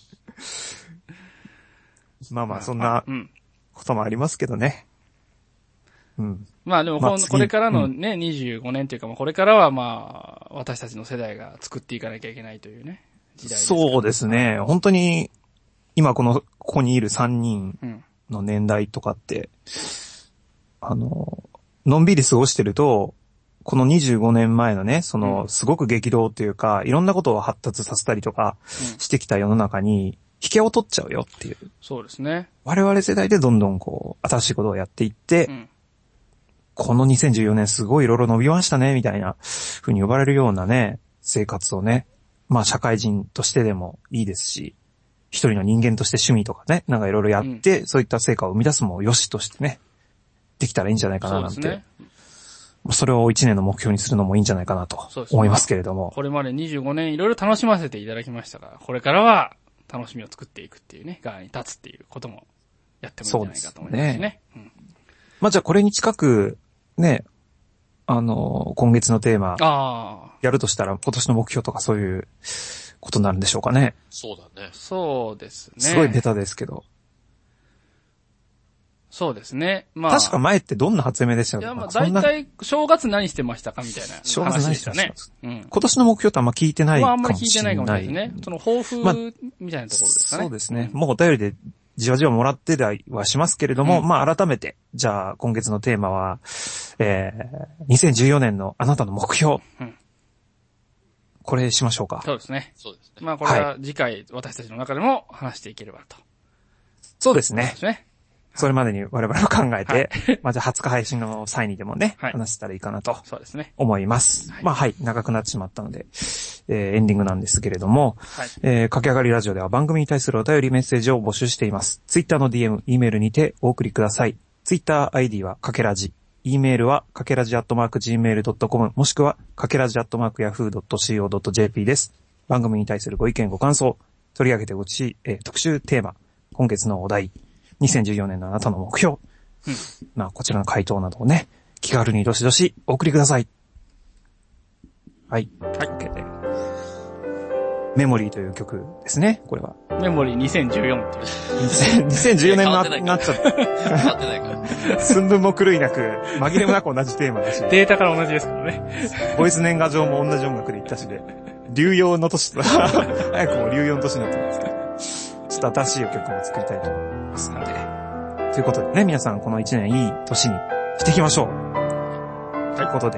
まあまあそんなこともありますけどね。 まあでもこれからのね、25年というか、これからはまあ私たちの世代が作っていかなきゃいけないというね。時代ですから。 そうですね。本当に今ここにいる3人の年代とかって、のんびり過ごしてると、この25年前のね、すごく激動っていうか、いろんなことを発達させたりとかしてきた世の中に、引けを取っちゃうよっていう。 そうですね。 我々世代でどんどん新しいことをやっていって、この2014年すごいいろいろ伸びましたね、みたいな風に呼ばれるようなね、生活をね、まあ社会人としてでもいいですし、一人の人間として趣味とかね、なんかいろいろやって、そういった成果を生み出すもよしとしてね、できたらいいんじゃないかななんて。そうですね。それを1年の目標にするのもいいんじゃないかなと思いますけれども。 これまで25年いろいろ楽しませていただきましたが、これからは楽しみを作っていくっていうね、側に立つっていうこともやってもいいんじゃないかと思いますね。 まあじゃあこれに近く、ね、今月のテーマ、やるとしたら今年の目標とかそういうことになるんでしょうかね。 そうだね。 そうですね。 すごいベタですけど。 そうですね。まあ。 確か前ってどんな発明でしたか？ いや、まあ大体正月何してましたかみたいな話でしたね。正月何してましたね。今年の目標ってあんま聞いてないかもしれない。 まああんまり聞いてないかもしれないですね。その抱負みたいなところですかね。 そうですね。もうお便りでじわじわもらってたりはしますけれども、まあ改めて、じゃあ今月のテーマは、2014年のあなたの目標。これしましょうか。 そうですね。そうですね。まあこれは次回私たちの中でも話していければと。 そうですね。 そうですね。 それまでに我々も考えて、まあじゃあ20日配信の際にでもね、話せたらいいかなと。 そうですね。 思います。まあはい、長くなってしまったので、エンディングなんですけれども、駆け上がりラジオでは番組に対するお便りメッセージを募集しています。ツイッターの DM、E メールにてお送りください。ツイッター ID はかけらじ。E メールはかけらじ@gmail.com もしくはかけらじ@yahoo.co.jp です。番組に対するご意見ご感想、取り上げてほしい、特集テーマ、今月のお題、2014年のあなたの目標、まあこちらの回答などをね、気軽にどしどしお送りください。はい。はい。メモリーという曲ですね、これは。 メモリー2014っていう。 2014年になっちゃった。 変わってないから。 寸分も狂いなく、紛れもなく同じテーマだし。 データから同じですからね。 ボイス年賀状も同じ音楽で言ったしで、流用の年と、早くも流用の年になってますけど、ちょっと新しい曲も作りたいと思いますので。ということでね、皆さんこの1年いい年にしていきましょう。ということで、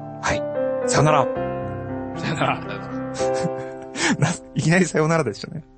はい。さよなら。 さよなら。 いきなりさよならでしたね。